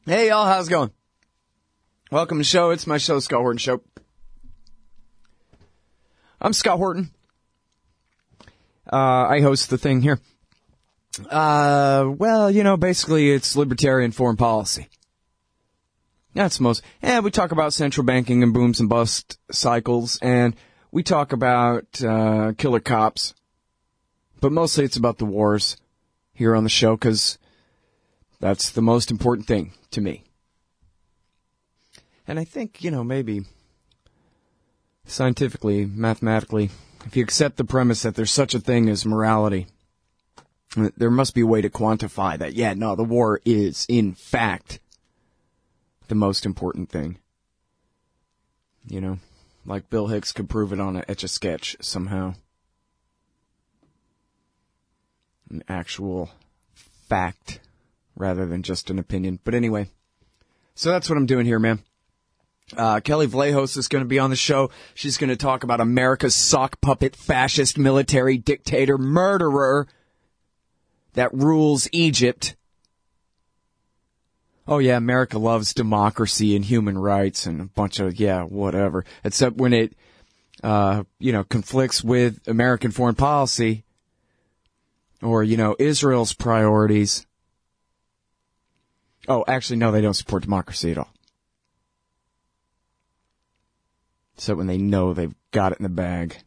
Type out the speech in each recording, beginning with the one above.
Hey, y'all, how's it going? Welcome to the show. It's my show, Scott Horton Show. I'm Scott Horton. I host the thing here. Basically it's libertarian foreign policy. That's most. And we talk about central banking and booms and bust cycles, and we talk about killer cops. But mostly it's about the wars here on the show, because that's the most important thing to me. And I think, maybe scientifically, mathematically, if you accept the premise that there's such a thing as morality, there must be a way to quantify that. Yeah, no, the war is, in fact, the most important thing. Like Bill Hicks could prove it on an Etch-a-Sketch somehow. An actual fact rather than just an opinion. But anyway, so that's what I'm doing here, man. Kelly Vlahos is going to be on the show. She's going to talk about America's sock puppet, fascist, military dictator, murderer that rules Egypt. Oh, yeah, America loves democracy and human rights and a bunch of, whatever. Except when it, conflicts with American foreign policy or, Israel's priorities. Oh, actually, no, they don't support democracy at all. Except when they know they've got it in the bag.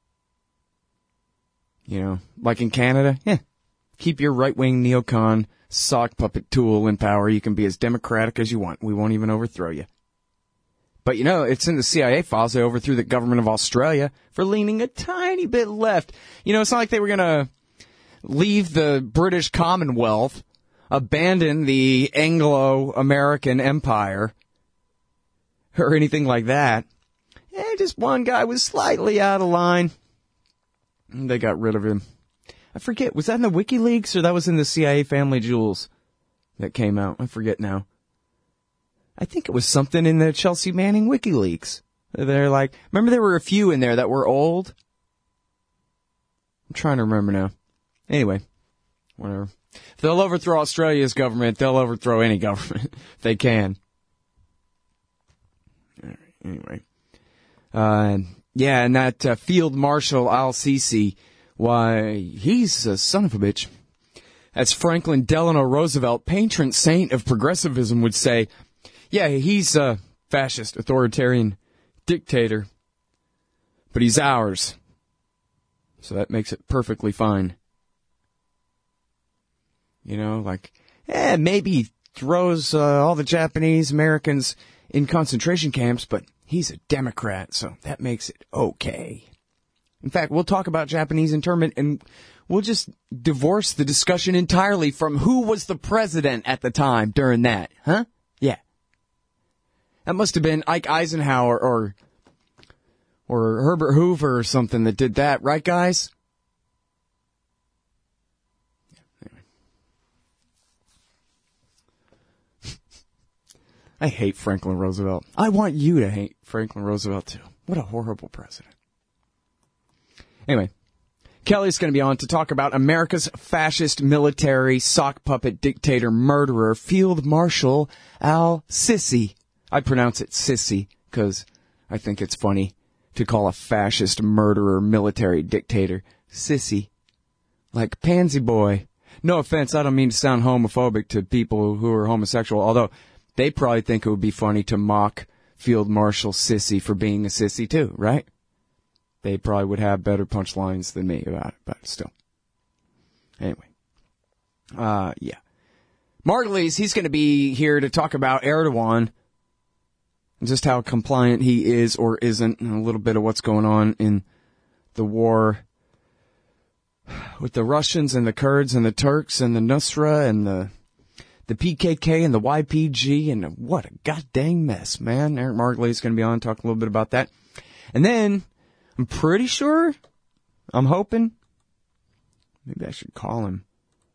Like in Canada, keep your right-wing neocon sock puppet tool in power. You can be as democratic as you want. We won't even overthrow you. But it's in the CIA files. They overthrew the government of Australia for leaning a tiny bit left. It's not like they were going to leave the British Commonwealth, abandon the Anglo-American Empire, or anything like that. Just one guy was slightly out of line. And they got rid of him. I forget, was that in the WikiLeaks or that was in the CIA Family Jewels that came out? I forget now. I think it was something in the Chelsea Manning WikiLeaks. They're like, remember there were a few in there that were old? I'm trying to remember now. Anyway, whatever. If they'll overthrow Australia's government, they'll overthrow any government if they can. All right, anyway. And that Field Marshal Al-Sisi, why, he's a son of a bitch. As Franklin Delano Roosevelt, patron saint of progressivism, would say, yeah, he's a fascist, authoritarian dictator, but he's ours. So that makes it perfectly fine. Maybe he throws all the Japanese Americans in concentration camps, but he's a Democrat, so that makes it okay. In fact, we'll talk about Japanese internment, and we'll just divorce the discussion entirely from who was the president at the time during that, huh? Yeah. That must have been Ike Eisenhower or Herbert Hoover or something that did that, right, guys? I hate Franklin Roosevelt. I want you to hate Franklin Roosevelt, too. What a horrible president. Anyway, Kelly's going to be on to talk about America's fascist military sock puppet dictator murderer, Field Marshal Al-Sisi. I pronounce it Sissy because I think it's funny to call a fascist murderer military dictator Sissy. Like Pansy Boy. No offense, I don't mean to sound homophobic to people who are homosexual, although they probably think it would be funny to mock Field Marshal Sissy for being a sissy too, right? They probably would have better punchlines than me about it, but still. Anyway. Yeah. Margulies, he's going to be here to talk about Erdogan and just how compliant he is or isn't, and a little bit of what's going on in the war with the Russians and the Kurds and the Turks and the Nusra and the PKK and the YPG, and what a goddamn mess, man. Eric Margulies is going to be on, talk a little bit about that. And then, I'm pretty sure, I'm hoping, maybe I should call him.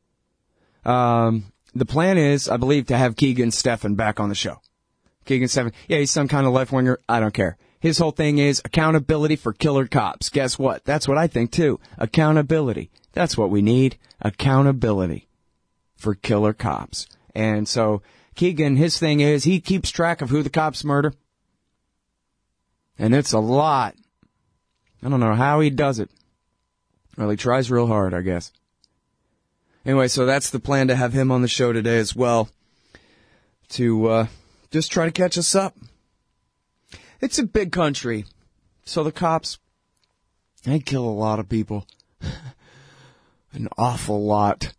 The plan is, I believe, to have Keegan Stephan back on the show. Keegan Stephan, yeah, he's some kind of left-winger, I don't care. His whole thing is accountability for killer cops. Guess what? That's what I think, too. Accountability. That's what we need. Accountability for killer cops. And so Keegan, his thing is he keeps track of who the cops murder. And it's a lot. I don't know how he does it. Well, he tries real hard, I guess. Anyway, so that's the plan, to have him on the show today as well, to just try to catch us up. It's a big country, so the cops, they kill a lot of people. An awful lot.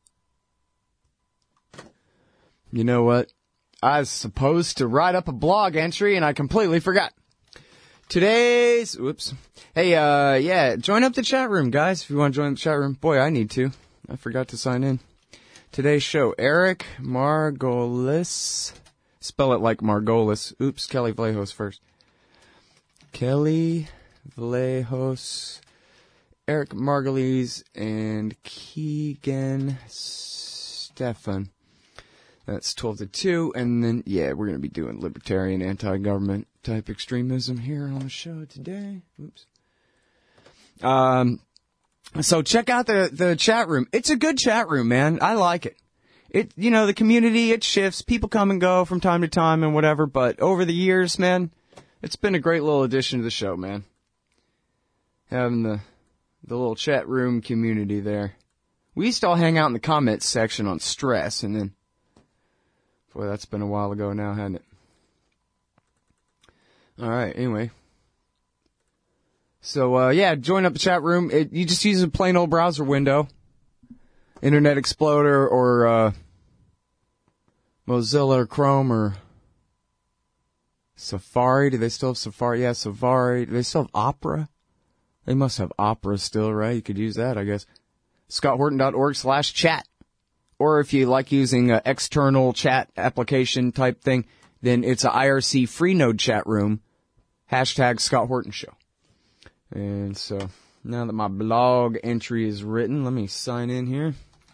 You know what? I was supposed to write up a blog entry, and I completely forgot. Hey, join up the chat room, guys, if you want to join the chat room. Boy, I need to. I forgot to sign in. Today's show, Eric Margolis. Spell it like Margolis. Oops, Kelly Vlahos first. Kelly Vlahos, Eric Margolis, and Keegan Stefan. That's 12 to 2, and then, we're going to be doing libertarian, anti-government type extremism here on the show today. Oops. So check out the chat room. It's a good chat room, man. I like it. The community, it shifts. People come and go from time to time and whatever, but over the years, man, it's been a great little addition to the show, man. Having the little chat room community there. We used to all hang out in the comments section on stress, and then, boy, that's been a while ago now, hasn't it? All right, anyway. So, join up the chat room. You just use a plain old browser window. Internet Explorer or Mozilla or Chrome or Safari. Do they still have Safari? Yeah, Safari. Do they still have Opera? They must have Opera still, right? You could use that, I guess. ScottHorton.org/chat. Or if you like using an external chat application type thing, then it's a IRC Freenode chat room. # Scott Horton Show. And so, now that my blog entry is written, let me sign in here.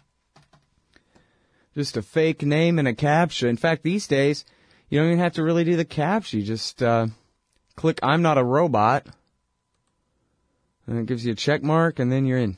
Just a fake name and a captcha. In fact, these days, you don't even have to really do the captcha. You just click I'm not a robot. And it gives you a check mark, and then you're in.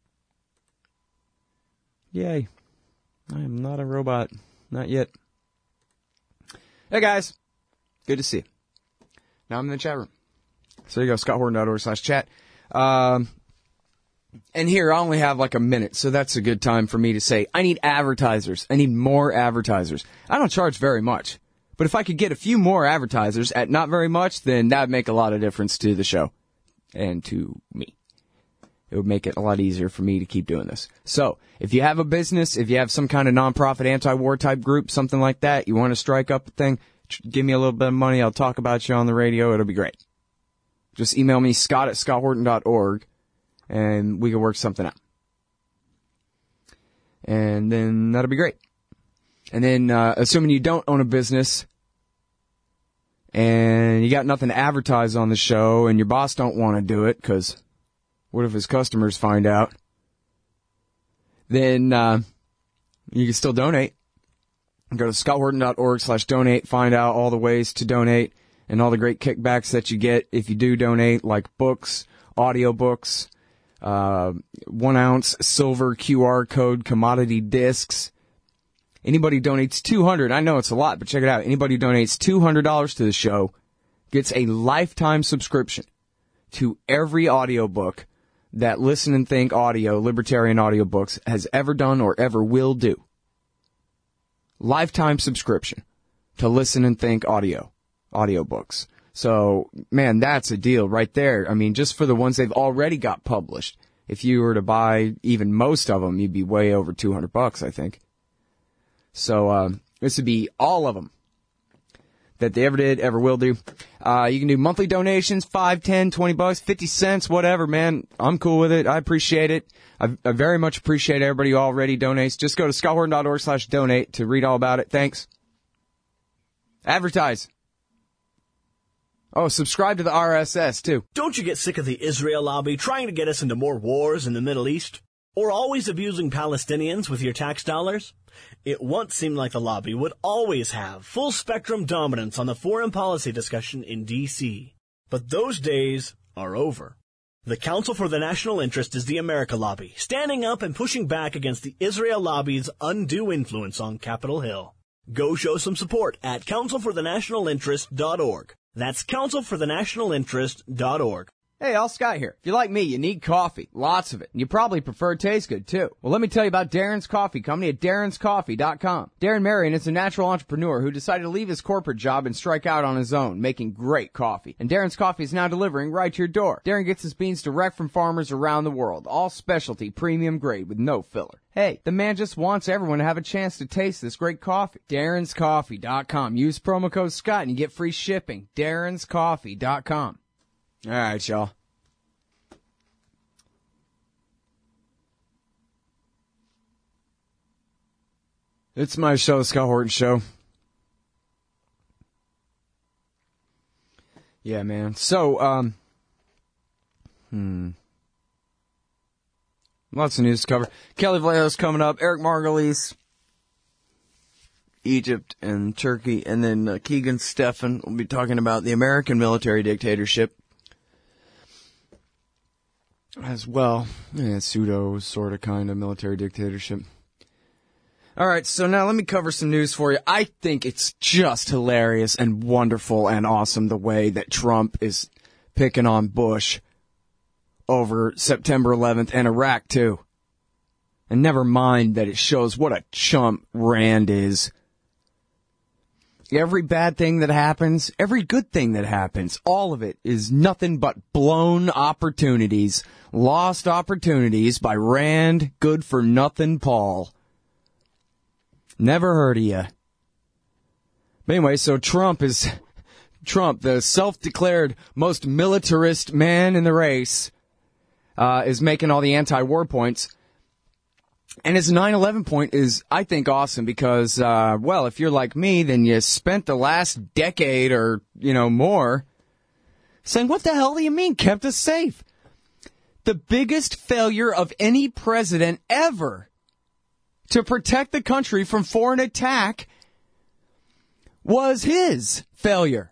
Yay. I am not a robot. Not yet. Hey, guys. Good to see you. Now I'm in the chat room. So there you go, ScottHorton.org/chat. And here, I only have like a minute, so that's a good time for me to say, I need advertisers. I need more advertisers. I don't charge very much. But if I could get a few more advertisers at not very much, then that would make a lot of difference to the show. And to me. It would make it a lot easier for me to keep doing this. So, if you have a business, if you have some kind of nonprofit anti-war type group, something like that, you want to strike up a thing, give me a little bit of money, I'll talk about you on the radio, it'll be great. Just email me, scott@scotthorton.org, and we can work something out. And then that'll be great. And then, assuming you don't own a business, and you got nothing to advertise on the show, and your boss don't want to do it, because what if his customers find out? Then you can still donate. Go to scotthorton.org/donate, find out all the ways to donate, and all the great kickbacks that you get if you do donate, like books, audiobooks, 1 ounce silver QR code commodity discs. Anybody who donates $200, I know it's a lot, but check it out. Anybody who donates $200 to the show gets a lifetime subscription to every audiobook that Listen and Think Audio, Libertarian Audiobooks, has ever done or ever will do. Lifetime subscription to Listen and Think audiobooks. So, man, that's a deal right there. I mean, just for the ones they've already got published. If you were to buy even most of them, you'd be way over $200, I think. So, this would be all of them that they ever did, ever will do. You can do monthly donations, $5, $10, $20, 50 cents, whatever, man. I'm cool with it. I appreciate it. I very much appreciate everybody who already donates. Just go to scotthorton.org/donate to read all about it. Thanks. Advertise. Oh, subscribe to the RSS, too. Don't you get sick of the Israel lobby trying to get us into more wars in the Middle East? Or always abusing Palestinians with your tax dollars? It once seemed like the lobby would always have full-spectrum dominance on the foreign policy discussion in D.C. But those days are over. The Council for the National Interest is the America Lobby, standing up and pushing back against the Israel lobby's undue influence on Capitol Hill. Go show some support at councilforthenationalinterest.org. That's councilforthenationalinterest.org. Hey, Al Scott here. If you're like me, you need coffee. Lots of it. And you probably prefer it tastes good, too. Well, let me tell you about Darren's Coffee Company at darrenscoffee.com. Darren Marion is a natural entrepreneur who decided to leave his corporate job and strike out on his own, making great coffee. And Darren's Coffee is now delivering right to your door. Darren gets his beans direct from farmers around the world. All specialty, premium grade with no filler. Hey, the man just wants everyone to have a chance to taste this great coffee. darrenscoffee.com. Use promo code Scott and you get free shipping. darrenscoffee.com. All right, y'all. It's my show, the Scott Horton Show. Yeah, man. So, lots of news to cover. Kelly Vallejo's coming up. Eric Margolis, Egypt and Turkey. And then Keegan Stephan will be talking about the American military dictatorship as well. Yeah, pseudo, sort of, kind of military dictatorship. All right, so now let me cover some news for you. I think it's just hilarious and wonderful and awesome the way that Trump is picking on Bush over September 11th and Iraq, too. And never mind that it shows what a chump Rand is. Every bad thing that happens, every good thing that happens, all of it is nothing but blown opportunities, lost opportunities by Rand, good-for-nothing Paul. Never heard of you. But anyway, so Trump, the self-declared most militarist man in the race, is making all the anti-war points. And his 9/11 point is, I think, awesome because, well, if you're like me, then you spent the last decade or, more saying, what the hell do you mean kept us safe? The biggest failure of any president ever to protect the country from foreign attack was his failure.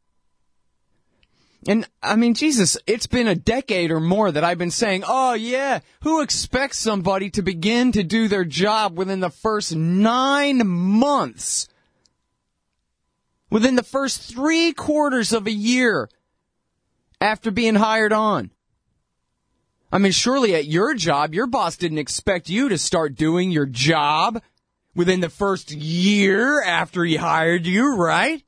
And, I mean, Jesus, it's been a decade or more that I've been saying, oh, yeah, who expects somebody to begin to do their job within the first 9 months? Within the first 3/4 of a year after being hired on? I mean, surely at your job, your boss didn't expect you to start doing your job within the first year after he hired you, right?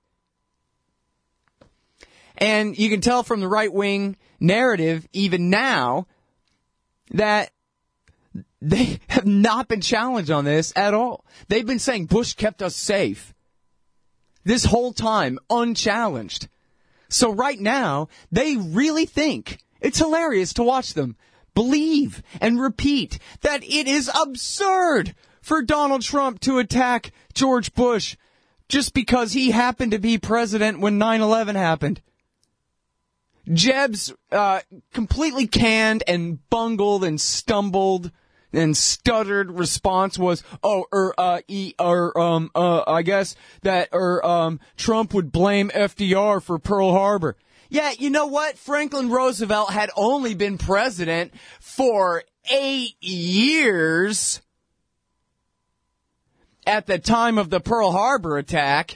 And you can tell from the right-wing narrative, even now, that they have not been challenged on this at all. They've been saying Bush kept us safe this whole time, unchallenged. So right now, they really think it's hilarious to watch them believe and repeat that it is absurd for Donald Trump to attack George Bush just because he happened to be president when 9/11 happened. Jeb's completely canned and bungled and stumbled and stuttered response was, I guess that Trump would blame FDR for Pearl Harbor. Yeah, you know what? Franklin Roosevelt had only been president for 8 years at the time of the Pearl Harbor attack.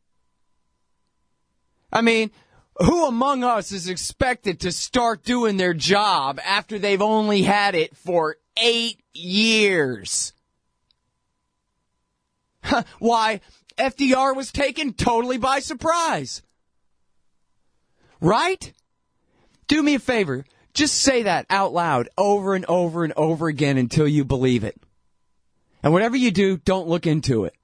I mean, who among us is expected to start doing their job after they've only had it for 8 years? Why, FDR was taken totally by surprise. Right? Do me a favor. Just say that out loud over and over and over again until you believe it. And whatever you do, don't look into it.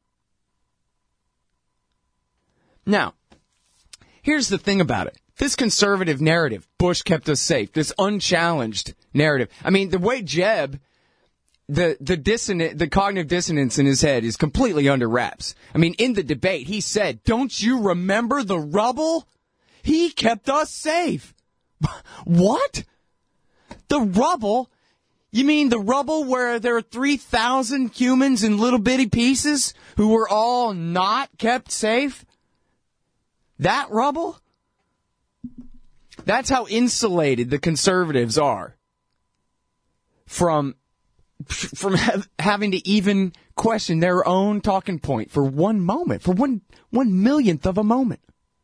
Now, here's the thing about it. This conservative narrative, Bush kept us safe, this unchallenged narrative. I mean, the way Jeb, the cognitive dissonance in his head is completely under wraps. I mean, in the debate, he said, don't you remember the rubble? He kept us safe. What? The rubble? You mean the rubble where there are 3,000 humans in little bitty pieces who were all not kept safe? That rubble? That's how insulated the conservatives are from from having to even question their own talking point for one moment, for one millionth of a moment.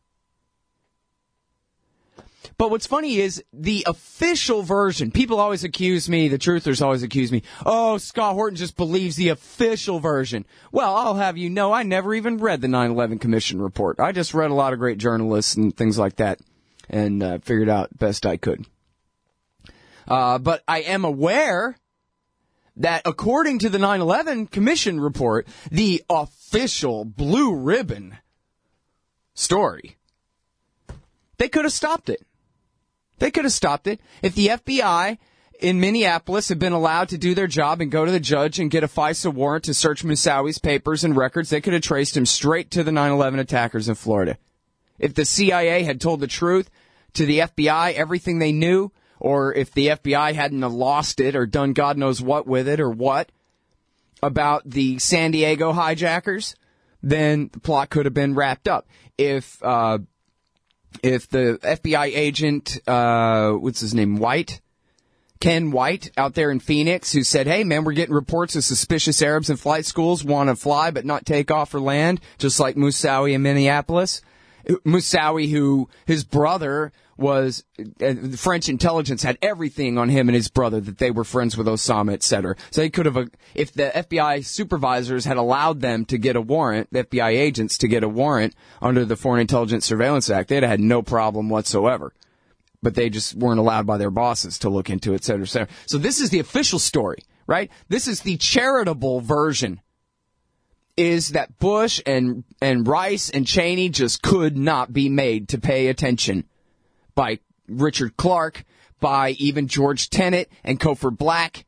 But what's funny is the official version. People always accuse me, the truthers always accuse me, oh, Scott Horton just believes the official version. Well, I'll have you know, I never even read the 9/11 Commission report. I just read a lot of great journalists and things like that and figured out best I could. But I am aware that according to the 9/11 Commission report, the official blue ribbon story, they could have stopped it. They could have stopped it. If the FBI in Minneapolis had been allowed to do their job and go to the judge and get a FISA warrant to search Moussaoi's papers and records, they could have traced him straight to the 9/11 attackers in Florida. If the CIA had told the truth to the FBI, everything they knew, or if the FBI hadn't lost it or done God knows what with it or what about the San Diego hijackers, then the plot could have been wrapped up. If the FBI agent, what's his name, Ken White, out there in Phoenix, who said, hey, man, we're getting reports of suspicious Arabs in flight schools want to fly but not take off for land, just like Moussaoui in Minneapolis. Moussaoui, who his brother was, the French intelligence had everything on him and his brother, that they were friends with Osama, etc. So they could have, if the FBI supervisors had allowed them to get a warrant, the FBI agents to get a warrant under the Foreign Intelligence Surveillance Act, they'd have had no problem whatsoever. But they just weren't allowed by their bosses to look into it, etc., etc. So this is the official story, right? This is the charitable version, is that Bush and Rice and Cheney just could not be made to pay attention by Richard Clarke, by even George Tenet and Cofer Black.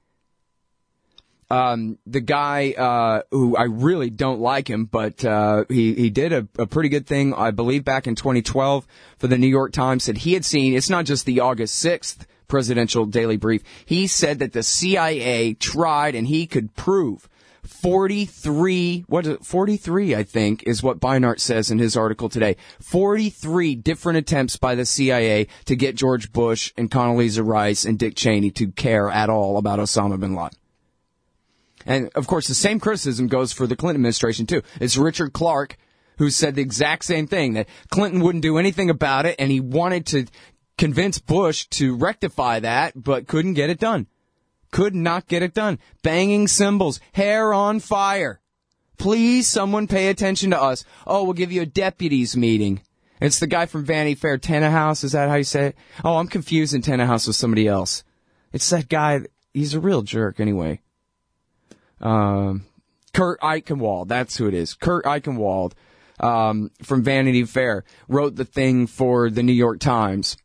The guy who I really don't like him, but he did a pretty good thing, I believe, back in 2012 for the New York Times, that he had seen, it's not just the August 6th presidential daily brief, he said that the CIA tried and he could prove 43, I think, is what Beinart says in his article today. 43 different attempts by the CIA to get George Bush and Condoleezza Rice and Dick Cheney to care at all about Osama bin Laden. And, of course, the same criticism goes for the Clinton administration, too. It's Richard Clarke who said the exact same thing, that Clinton wouldn't do anything about it, and he wanted to convince Bush to rectify that, but couldn't get it done. Could not get it done. Banging cymbals. Hair on fire. Please, someone pay attention to us. Oh, we'll give you a deputies meeting. It's the guy from Vanity Fair, Tannehouse. Is that how you say it? Oh, I'm confusing Tannehouse with somebody else. It's that guy. He's a real jerk anyway. Kurt Eichenwald. That's who it is. Kurt Eichenwald, from Vanity Fair, wrote the thing for the New York Times.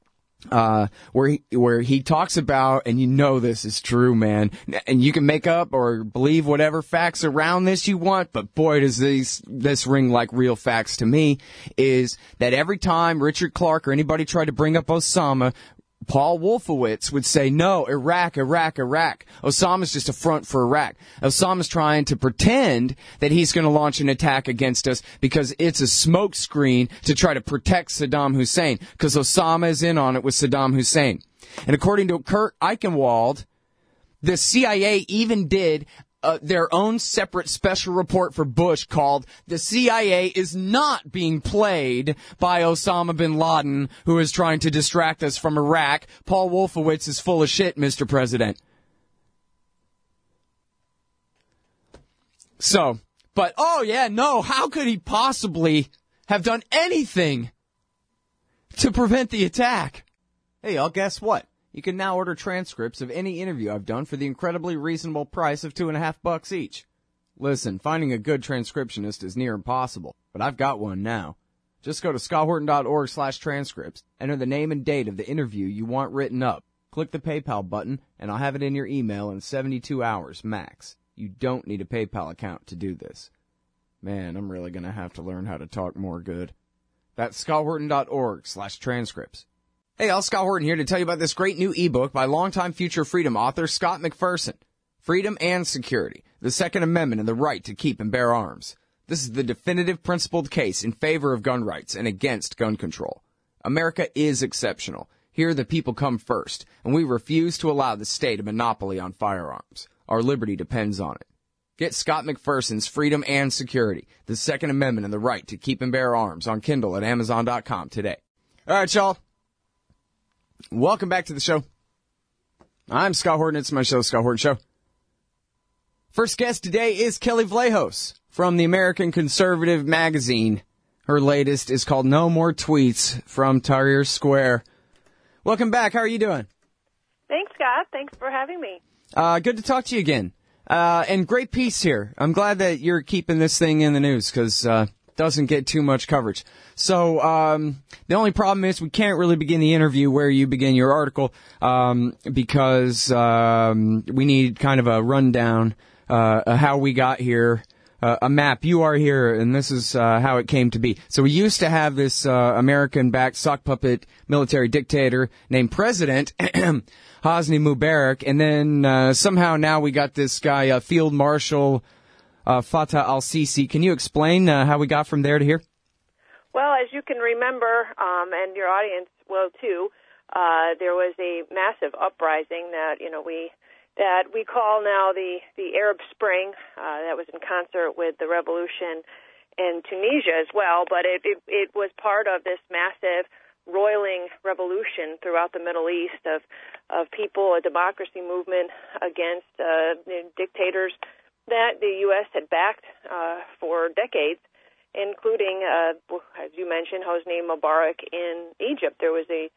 Where he talks about, and you know this is true, man, and you can make up or believe whatever facts around this you want, but boy, does this ring like real facts to me, is that every time Richard Clarke or anybody tried to bring up Osama, Paul Wolfowitz would say, no, Iraq. Osama's just a front for Iraq. Osama's trying to pretend that he's going to launch an attack against us because it's a smokescreen to try to protect Saddam Hussein, because Osama is in on it with Saddam Hussein. And according to Kurt Eichenwald, the CIA even did their own separate special report for Bush called "The CIA is not being played by Osama bin Laden, who is trying to distract us from Iraq. Paul Wolfowitz is full of shit, Mr. President." So, but, oh yeah, no, how could he possibly have done anything to prevent the attack? Hey, y'all, guess what? You can now order transcripts of any interview I've done for the incredibly reasonable price of $2.50 each. Listen, finding a good transcriptionist is near impossible, but I've got one now. Just go to scotthorton.org/transcripts, enter the name and date of the interview you want written up, click the PayPal button, and I'll have it in your email in 72 hours max. You don't need a PayPal account to do this. Man, I'm really going to have to learn how to talk more good. That's scotthorton.org/transcripts. Hey, all, Scott Horton here to tell you about this great new ebook by longtime Future Freedom author Scott McPherson. Freedom and Security, the Second Amendment and the Right to Keep and Bear Arms. This is the definitive principled case in favor of gun rights and against gun control. America is exceptional. Here the people come first, and we refuse to allow the state a monopoly on firearms. Our liberty depends on it. Get Scott McPherson's Freedom and Security, the Second Amendment and the Right to Keep and Bear Arms on Kindle at Amazon.com today. All right, y'all. Welcome back to the show. I'm Scott Horton. It's my show, Scott Horton Show. First guest today is Kelly Vlahos from the American Conservative magazine. Her latest is called No More Tweets from Tahrir Square. Welcome back. How are you doing? Thanks, Scott. Thanks for having me. Good to talk to you again. And great piece here. I'm glad that you're keeping this thing in the news because doesn't get too much coverage. So the only problem is we can't really begin the interview where you begin your article because we need kind of a rundown how we got here, a map. You are here, and this is how it came to be. So we used to have this American-backed sock puppet military dictator named President Hosni Mubarak, and then somehow now we got this guy, Field Marshal Fattah al-Sisi. Can you explain how we got from there to here? Well, as you can remember, and your audience will too, there was a massive uprising that we call now the Arab Spring. That was in concert with the revolution in Tunisia as well, but it was part of this massive roiling revolution throughout the Middle East of people, a democracy movement against dictators that the U.S. had backed for decades, including, as you mentioned, Hosni Mubarak in Egypt. There was a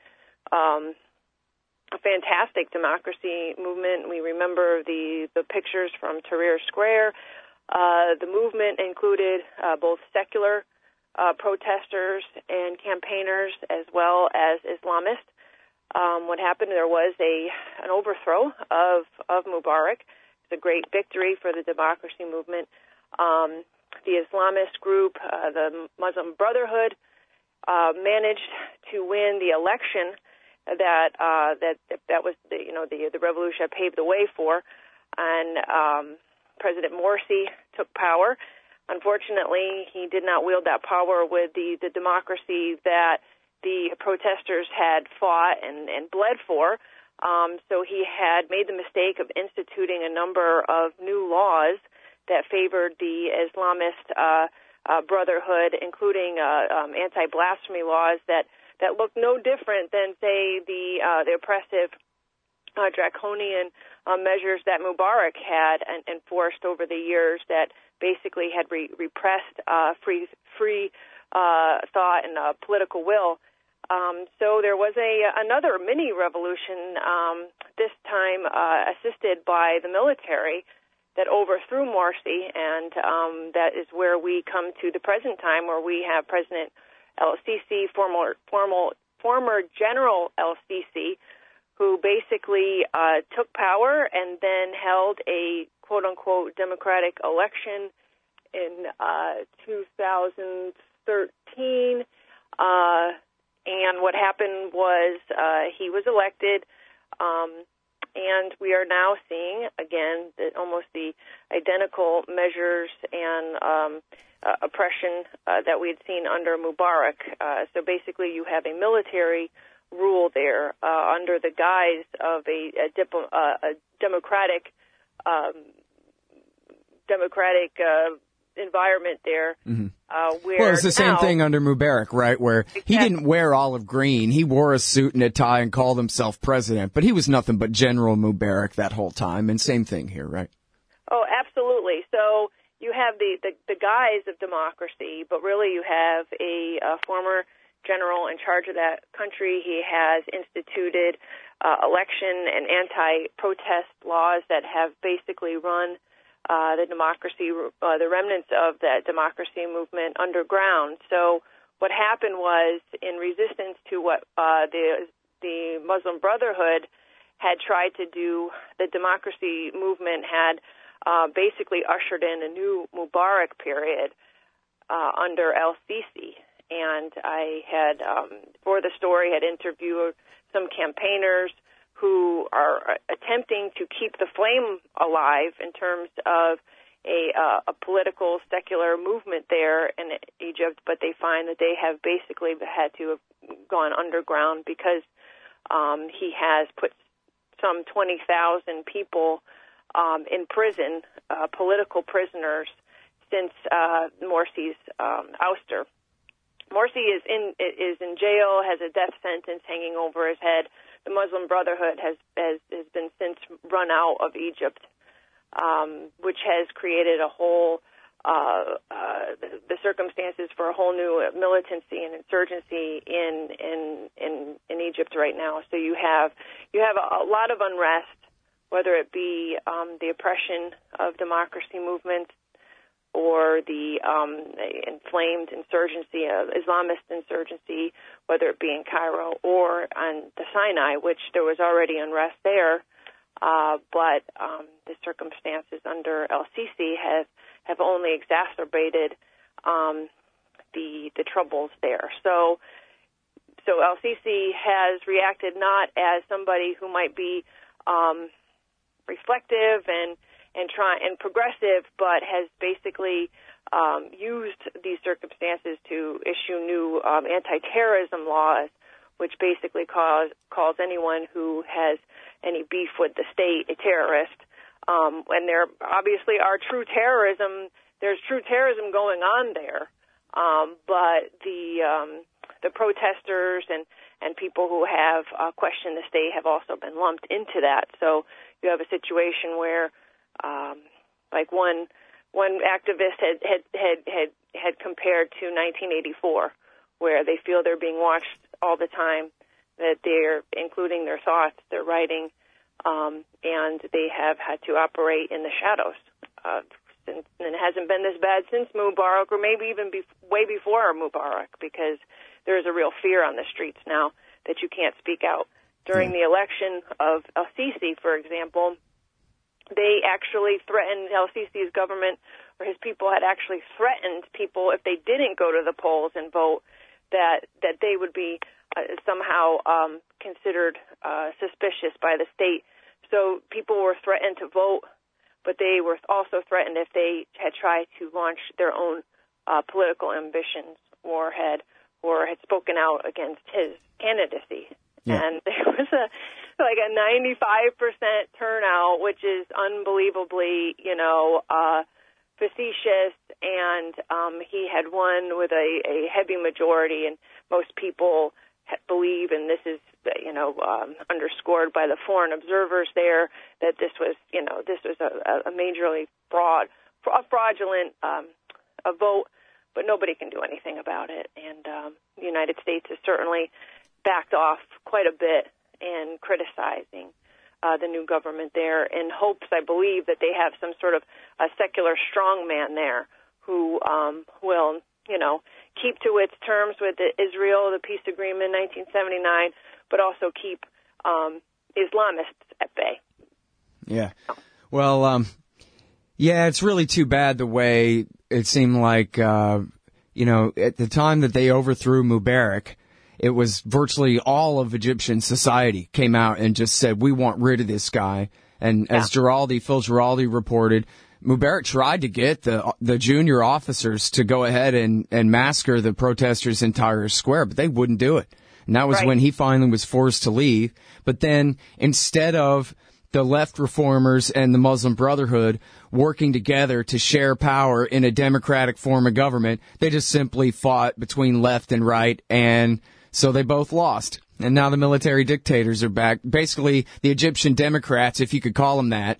fantastic democracy movement. We remember the pictures from Tahrir Square. The movement included both secular protesters and campaigners as well as Islamists. What happened, there was an overthrow of Mubarak. It's a great victory for the democracy movement. The Islamist group, the Muslim Brotherhood, managed to win the election that was the revolution that paved the way for, and President Morsi took power. Unfortunately, he did not wield that power with the democracy that the protesters had fought and bled for. So he had made the mistake of instituting a number of new laws that favored the Islamist Brotherhood, including anti-blasphemy laws that looked no different than, say, the oppressive draconian measures that Mubarak had enforced over the years that basically had repressed free thought and political will. So there was another mini revolution, this time assisted by the military, that overthrew Morsi, and that is where we come to the present time, where we have President el-Sisi, former General el-Sisi, who basically took power and then held a quote-unquote democratic election in 2013. And what happened was he was elected, and we are now seeing, again, almost the identical measures and oppression that we had seen under Mubarak. So basically you have a military rule there under the guise of a democratic environment there. Mm-hmm. Well, it's the same thing under Mubarak, right, where he didn't wear olive green. He wore a suit and a tie and called himself president, but he was nothing but General Mubarak that whole time, and same thing here, right? Oh, absolutely. So you have the guise of democracy, but really you have a former general in charge of that country. He has instituted election and anti-protest laws that have basically run the democracy, the remnants of that democracy movement underground. So what happened was, in resistance to what the Muslim Brotherhood had tried to do, the democracy movement had basically ushered in a new Mubarak period under el-Sisi. And I had, for the story, had interviewed some campaigners who are attempting to keep the flame alive in terms of a political secular movement there in Egypt, but they find that they have basically had to have gone underground because he has put some 20,000 people in prison, political prisoners, since Morsi's ouster. Morsi is in jail, has a death sentence hanging over his head. The Muslim Brotherhood has been since run out of Egypt, which has created a whole the circumstances for a whole new militancy and insurgency in Egypt right now. So you have a lot of unrest, whether it be the oppression of democracy movements or the inflamed insurgency, Islamist insurgency, whether it be in Cairo or on the Sinai, which there was already unrest there, but the circumstances under El-Sisi have only exacerbated the troubles there. So El-Sisi has reacted not as somebody who might be reflective and progressive, but has basically used these circumstances to issue new anti-terrorism laws, which basically calls anyone who has any beef with the state a terrorist. And there obviously are true terrorism. There's true terrorism going on there, but the protesters and people who have questioned the state have also been lumped into that. So you have a situation where, like one activist had compared to 1984, where they feel they're being watched all the time, that they're including their thoughts, their writing, and they have had to operate in the shadows. And it hasn't been this bad since Mubarak, or maybe even way before Mubarak, because there is a real fear on the streets now that you can't speak out. During the election of El-Sisi, for example, they actually threatened, El-Sisi's government or his people had actually threatened people if they didn't go to the polls and vote, that they would be somehow considered suspicious by the state. So people were threatened to vote, but they were also threatened if they had tried to launch their own political ambitions or had spoken out against his candidacy. Yeah. And there was a 95% turnout, which is unbelievably, facetious, and he had won with a heavy majority, and most people believe, and this is, underscored by the foreign observers there, that this was a majorly fraudulent a vote, but nobody can do anything about it. And the United States has certainly backed off quite a bit in criticizing the new government there, in hopes, I believe, that they have some sort of a secular strongman there who will, keep to its terms with Israel, the peace agreement in 1979, but also keep Islamists at bay. Yeah. Well, it's really too bad the way it seemed like, at the time that they overthrew Mubarak, it was virtually all of Egyptian society came out and just said, we want rid of this guy. And as Phil Giraldi reported, Mubarak tried to get the junior officers to go ahead and massacre the protesters in Tahrir Square, but they wouldn't do it. And that was when he finally was forced to leave. But then instead of the left reformers and the Muslim Brotherhood working together to share power in a democratic form of government, they just simply fought between left and right, and so they both lost. And now the military dictators are back. Basically, the Egyptian Democrats, if you could call them that,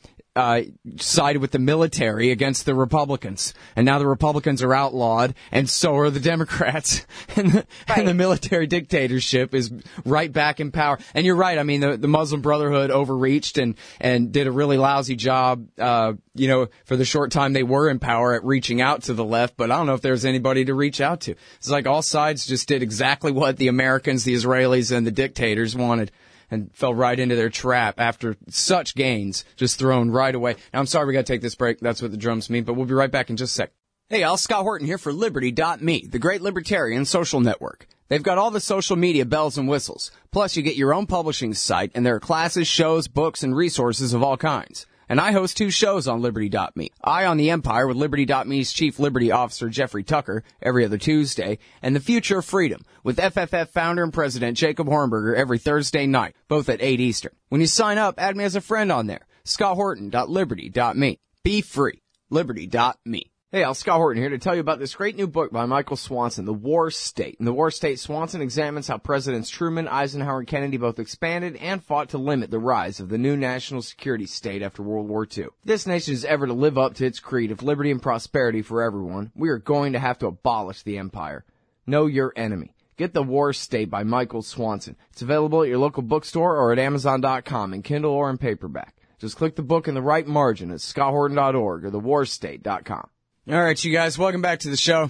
sided with the military against the Republicans. And now the Republicans are outlawed, and so are the Democrats. And the military dictatorship is right back in power. And you're right. I mean, the Muslim Brotherhood overreached and did a really lousy job, for the short time they were in power at reaching out to the left. But I don't know if there's anybody to reach out to. It's like all sides just did exactly what the Americans, the Israelis, and the dictators wanted, and fell right into their trap after such gains, just thrown right away. Now, I'm sorry we got to take this break. That's what the drums mean, but we'll be right back in just a sec. Hey, Al, Scott Horton here for Liberty.me, the great libertarian social network. They've got all the social media bells and whistles. Plus, you get your own publishing site, and there are classes, shows, books, and resources of all kinds. And I host 2 shows on Liberty.me. Eye on the Empire with Liberty.me's Chief Liberty Officer Jeffrey Tucker every other Tuesday, and The Future of Freedom with FFF founder and president Jacob Hornberger every Thursday night, both at 8 Eastern. When you sign up, add me as a friend on there. scotthorton.liberty.me. Be free. Liberty.me. Hey, Al, Scott Horton here to tell you about this great new book by Michael Swanson, The War State. In The War State, Swanson examines how Presidents Truman, Eisenhower, and Kennedy both expanded and fought to limit the rise of the new national security state after World War II. If this nation is ever to live up to its creed of liberty and prosperity for everyone, we are going to have to abolish the empire. Know your enemy. Get The War State by Michael Swanson. It's available at your local bookstore or at Amazon.com in Kindle or in paperback. Just click the book in the right margin at scotthorton.org or thewarstate.com. All right, you guys, welcome back to the show.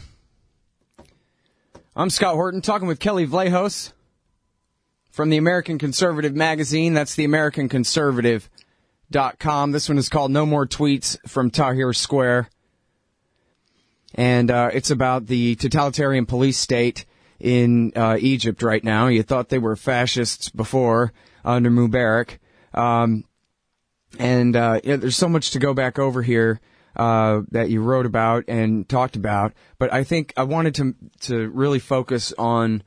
I'm Scott Horton, talking with Kelly Vlahos from the American Conservative magazine. That's theamericanconservative.com. This one is called No More Tweets from Tahrir Square. And it's about the totalitarian police state in Egypt right now. You thought they were fascists before under Mubarak. There's so much to go back over here that you wrote about and talked about, but I think I wanted to really focus on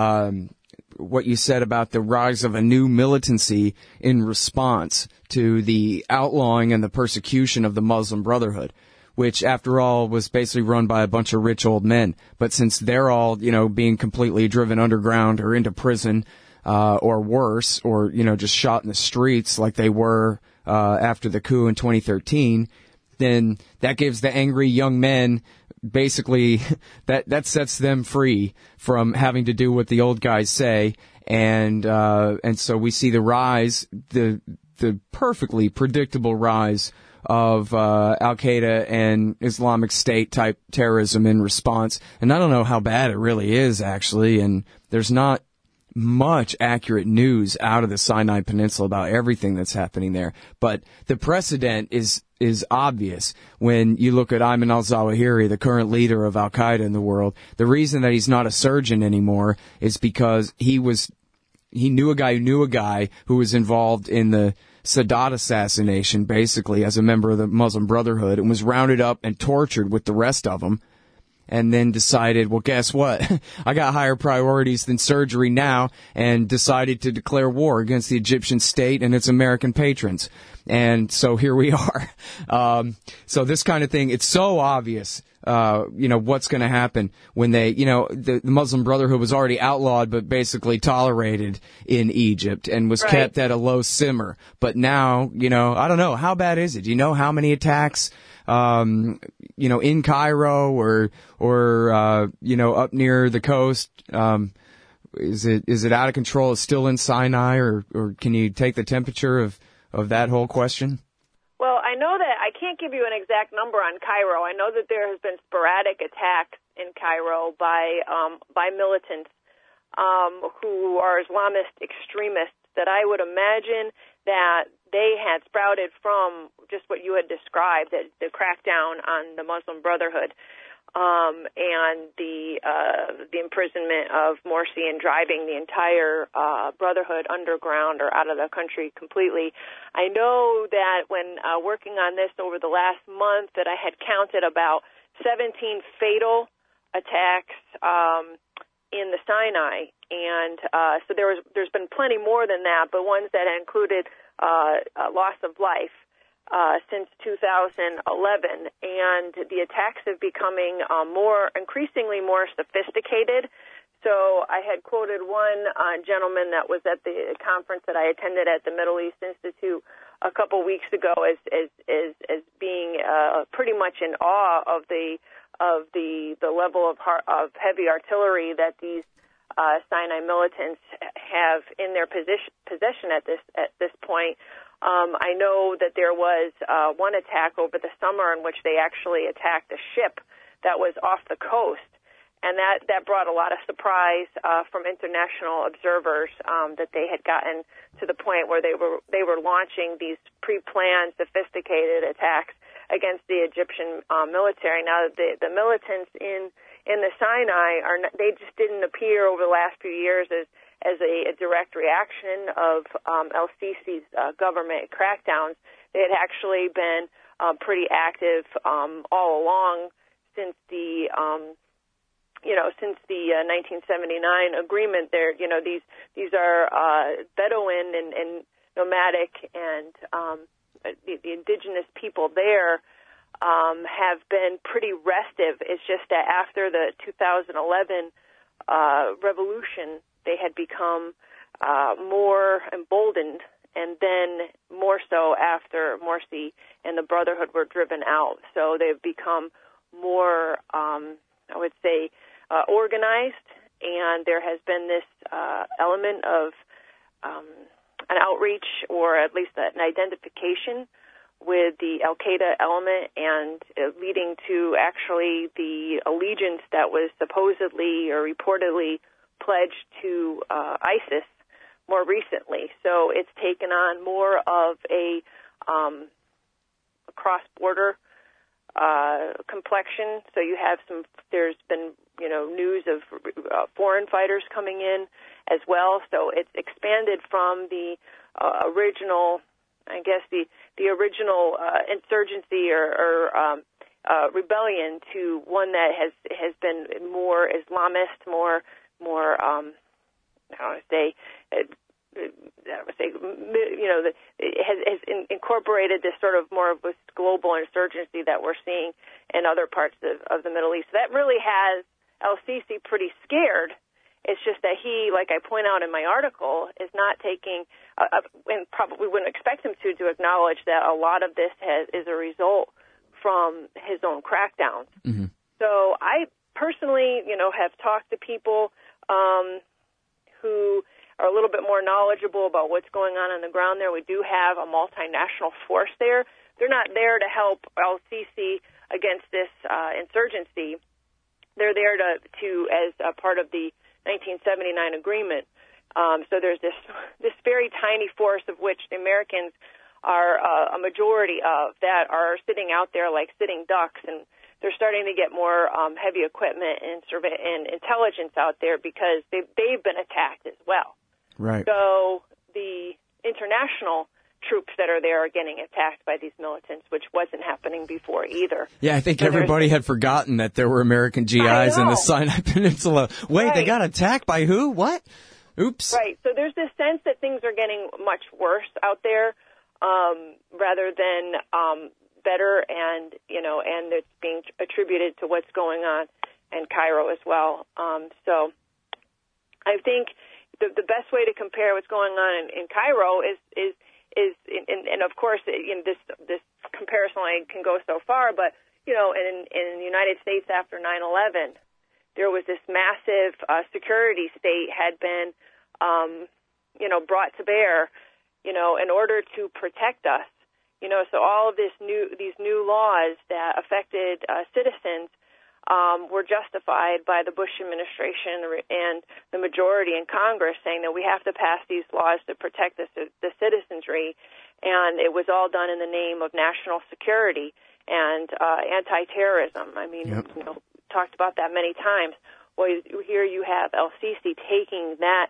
what you said about the rise of a new militancy in response to the outlawing and the persecution of the Muslim Brotherhood, which, after all, was basically run by a bunch of rich old men. But since they're all, being completely driven underground or into prison, or worse, or, just shot in the streets like they were after the coup in 2013, then that gives the angry young men basically that sets them free from having to do what the old guys say, and so we see the rise, the perfectly predictable rise of Al-Qaeda and Islamic State type terrorism in response. And I don't know how bad it really is, actually, and there's not much accurate news out of the Sinai Peninsula about everything that's happening there. But the precedent is obvious when you look at Ayman al-Zawahiri, the current leader of Al-Qaeda in the world. The reason that he's not a surgeon anymore is because he knew a guy who was involved in the Sadat assassination, basically, as a member of the Muslim Brotherhood, and was rounded up and tortured with the rest of them. And then decided, well, guess what? I got higher priorities than surgery now, and decided to declare war against the Egyptian state and its American patrons. And so here we are. So this kind of thing, it's so obvious, what's going to happen when they, the Muslim Brotherhood was already outlawed, but basically tolerated in Egypt and was kept at a low simmer. But now, I don't know, how bad is it? Do you know how many attacks in Cairo or up near the coast? Is it out of control? Is it still in Sinai, or can you take the temperature of that whole question? Well, I know that I can't give you an exact number on Cairo. I know that there has been sporadic attacks in Cairo by militants who are Islamist extremists that I would imagine that they had sprouted from just what you had described, the crackdown on the Muslim Brotherhood, and the imprisonment of Morsi and driving the entire Brotherhood underground or out of the country completely. I know that when working on this over the last month, that I had counted about 17 fatal attacks in the Sinai, and so there's been plenty more than that, but ones that included loss of life since 2011, and the attacks have becoming increasingly more sophisticated. So I had quoted one gentleman that was at the conference that I attended at the Middle East Institute a couple weeks ago as being pretty much in awe of the level of heavy artillery that these Sinai militants have in their possession at this point. I know that there was one attack over the summer in which they actually attacked a ship that was off the coast, and that brought a lot of surprise from international observers that they had gotten to the point where they were launching these pre-planned, sophisticated attacks against the Egyptian military. Now, the militants in the Sinai they just didn't appear over the last few years as a direct reaction of El-Sisi's government crackdowns. They had actually been pretty active all along since the 1979 agreement. These are Bedouin and nomadic and the indigenous people there have been pretty restive. It's just that after the 2011 revolution, they had become more emboldened, and then more so after Morsi and the Brotherhood were driven out. So they've become more, I would say, organized, and there has been this element of an outreach, or at least an identification with the Al-Qaeda element, and leading to actually the allegiance that was supposedly or reportedly pledged to ISIS more recently. So it's taken on more of a cross-border complexion. So you have there's been, news of foreign fighters coming in as well. So it's expanded from the original, I guess, the original insurgency or rebellion to one that has been more Islamist, more has incorporated this sort of more of this global insurgency that we're seeing in other parts of the Middle East. So that really has El-Sisi pretty scared. It's just that he, like I point out in my article, is not taking, and probably wouldn't expect him to acknowledge that a lot of this is a result from his own crackdowns. Mm-hmm. So I personally, have talked to people who are a little bit more knowledgeable about what's going on the ground there. We do have a multinational force there. They're not there to help El-Sisi against this insurgency. They're there to as a part of the 1979 agreement. So there's this very tiny force of which the Americans are a majority of that are sitting out there like sitting ducks, and they're starting to get more heavy equipment and intelligence out there because they've been attacked as well. Right. So the international troops that are there are getting attacked by these militants, which wasn't happening before either. Yeah, I think everybody had forgotten that there were American GIs in the Sinai Peninsula. Wait, right. They got attacked by who? What? Oops. Right. So there's this sense that things are getting much worse out there, rather than better, and and it's being attributed to what's going on in Cairo as well. So I think the best way to compare what's going on in Cairo is and of course, this comparison line can go so far, but in the United States after 9/11, there was this massive security state had been brought to bear, in order to protect us. So all of these new laws that affected citizens were justified by the Bush administration and the majority in Congress, saying that we have to pass these laws to protect the citizenry, and it was all done in the name of national security and anti-terrorism. I mean, yep. Talked about that many times. Well, here you have El-Sisi taking that,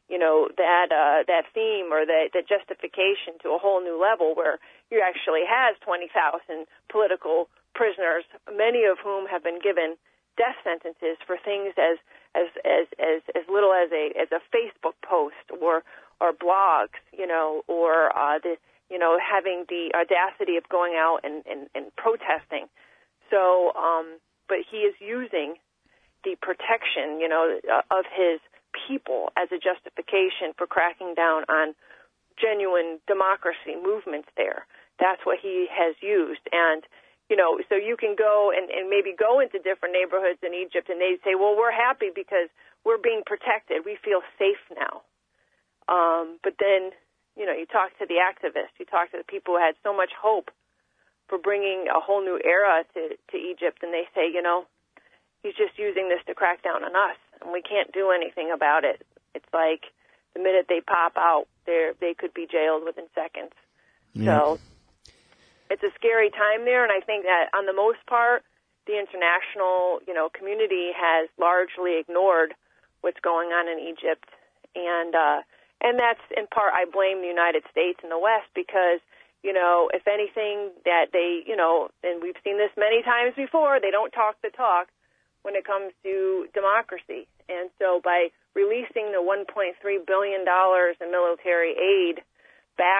that theme or that justification to a whole new level, where he actually has 20,000 political prisoners, many of whom have been given death sentences for things as little as a Facebook post or blogs, or having the audacity of going out and protesting. So, but he is using the protection, of his people as a justification for cracking down on genuine democracy movements there. That's what he has used. And, so you can go and maybe go into different neighborhoods in Egypt, and they say, well, we're happy because we're being protected. We feel safe now. But then, you talk to the activists, you talk to the people who had so much hope for bringing a whole new era to Egypt, and they say, he's just using this to crack down on us, and we can't do anything about it. It's like the minute they pop out, they could be jailed within seconds. Yeah. So it's a scary time there, and I think that on the most part, the international, community has largely ignored what's going on in Egypt, and that's in part I blame the United States and the West because, if anything, that they, and we've seen this many times before, they don't talk the talk when it comes to democracy. And so by releasing the $1.3 billion in military aid back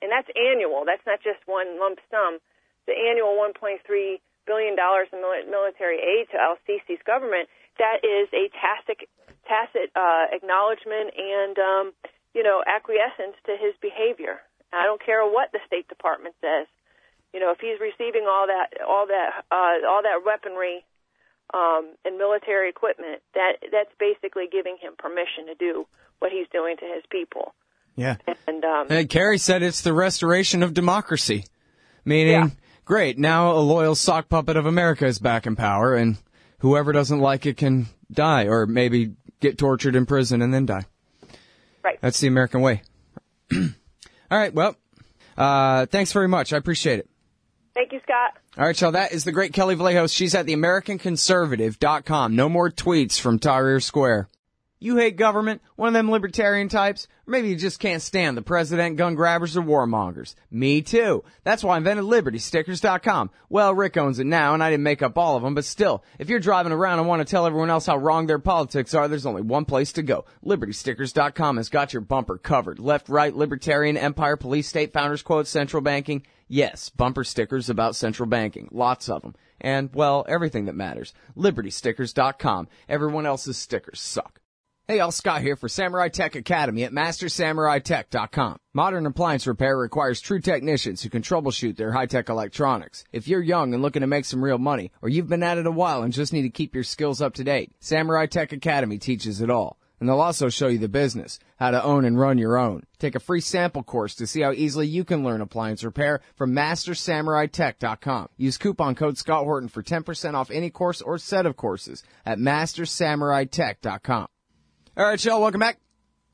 and that's annual. That's not just one lump sum. The annual $1.3 billion in military aid to al-Sisi's government, that is a tacit acknowledgement and, acquiescence to his behavior. I don't care what the State Department says. If he's receiving all that weaponry and military equipment, that's basically giving him permission to do what he's doing to his people. Yeah. And Kerry said it's the restoration of democracy, meaning, great, now a loyal sock puppet of America is back in power, and whoever doesn't like it can die, or maybe get tortured in prison and then die. Right. That's the American way. All right, well, thanks very much. I appreciate it. Thank you, Scott. All right, y'all, that is the great Kelly Vallejos. She's at theamericanconservative.com. No more tweets from Tahrir Square. You hate government, one of them libertarian types, or maybe you just can't stand the president, gun grabbers, or warmongers. Me too. That's why I invented LibertyStickers.com. Well, Rick owns it now, and I didn't make up all of them, but still, if you're driving around and want to tell everyone else how wrong their politics are, there's only one place to go. LibertyStickers.com has got your bumper covered. Left, right, libertarian, empire, police, state, founders quote, central banking. Yes, bumper stickers about central banking. Lots of them. And, well, everything that matters. LibertyStickers.com. Everyone else's stickers suck. Hey, all, Scott here for Samurai Tech Academy at MasterSamuraiTech.com. Modern appliance repair requires true technicians who can troubleshoot their high-tech electronics. If you're young and looking to make some real money, or you've been at it a while and just need to keep your skills up to date, Samurai Tech Academy teaches it all. And they'll also show you the business, how to own and run your own. Take a free sample course to see how easily you can learn appliance repair from MasterSamuraiTech.com. Use coupon code Scott Horton for 10% off any course or set of courses at MasterSamuraiTech.com. All right, y'all, welcome back.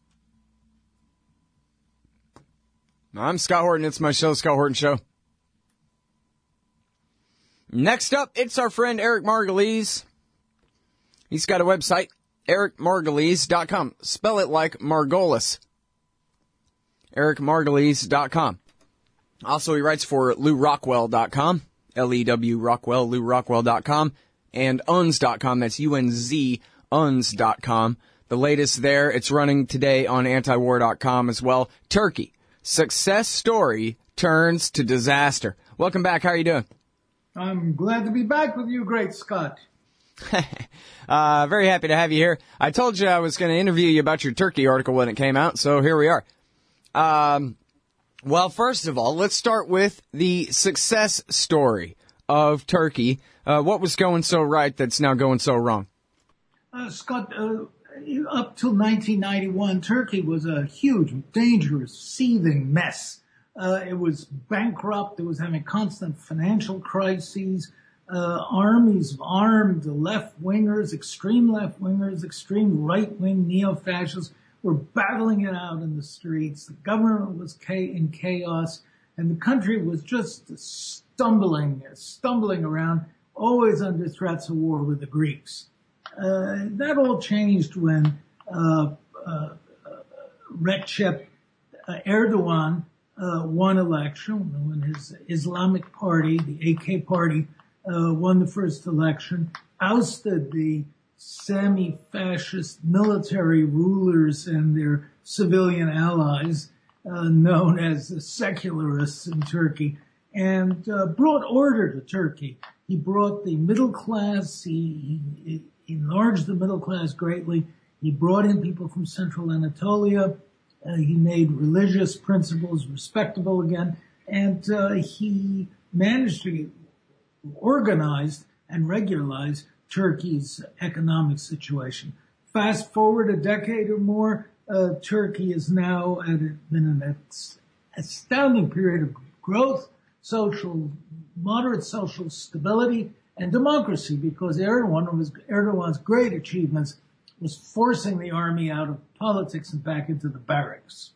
I'm Scott Horton. It's my show, Scott Horton Show. Next up, it's our friend Eric Margulies. He's got a website, ericmargulies.com. Spell it like Margolis. ericmargulies.com. Also, he writes for LewRockwell.com, L-E-W Rockwell, LewRockwell.com, and UNZ.com. That's U-N-Z, UNZ.com. The latest there, it's running today on antiwar.com as well. Turkey. Success story turns to disaster. Welcome back. How are you doing? I'm glad to be back with you, great Scott. Very happy to have you here. I told you I was going to interview you about your Turkey article when it came out, so here we are. Well, first of all, let's start with the success story of Turkey. What was going so right that's now going so wrong? Scott, up till 1991, Turkey was a huge, dangerous, seething mess. It was bankrupt. It was having constant financial crises. Armies of armed left-wingers, extreme right-wing neo-fascists were battling it out in the streets. The government was in chaos, and the country was just stumbling around, always under threats of war with the Greeks. That all changed when Recep Erdogan won election, when his Islamic party, the AK party, won the first election, ousted the semi-fascist military rulers and their civilian allies, known as the secularists in Turkey, and brought order to Turkey. He brought the middle class, he enlarged the middle class greatly. He brought in people from central Anatolia. He made religious principles respectable again. And he managed to organize and regularize Turkey's economic situation. Fast forward a decade or more, Turkey is now in an astounding period of growth, moderate social stability, and democracy, because Erdogan's great achievements was forcing the army out of politics and back into the barracks.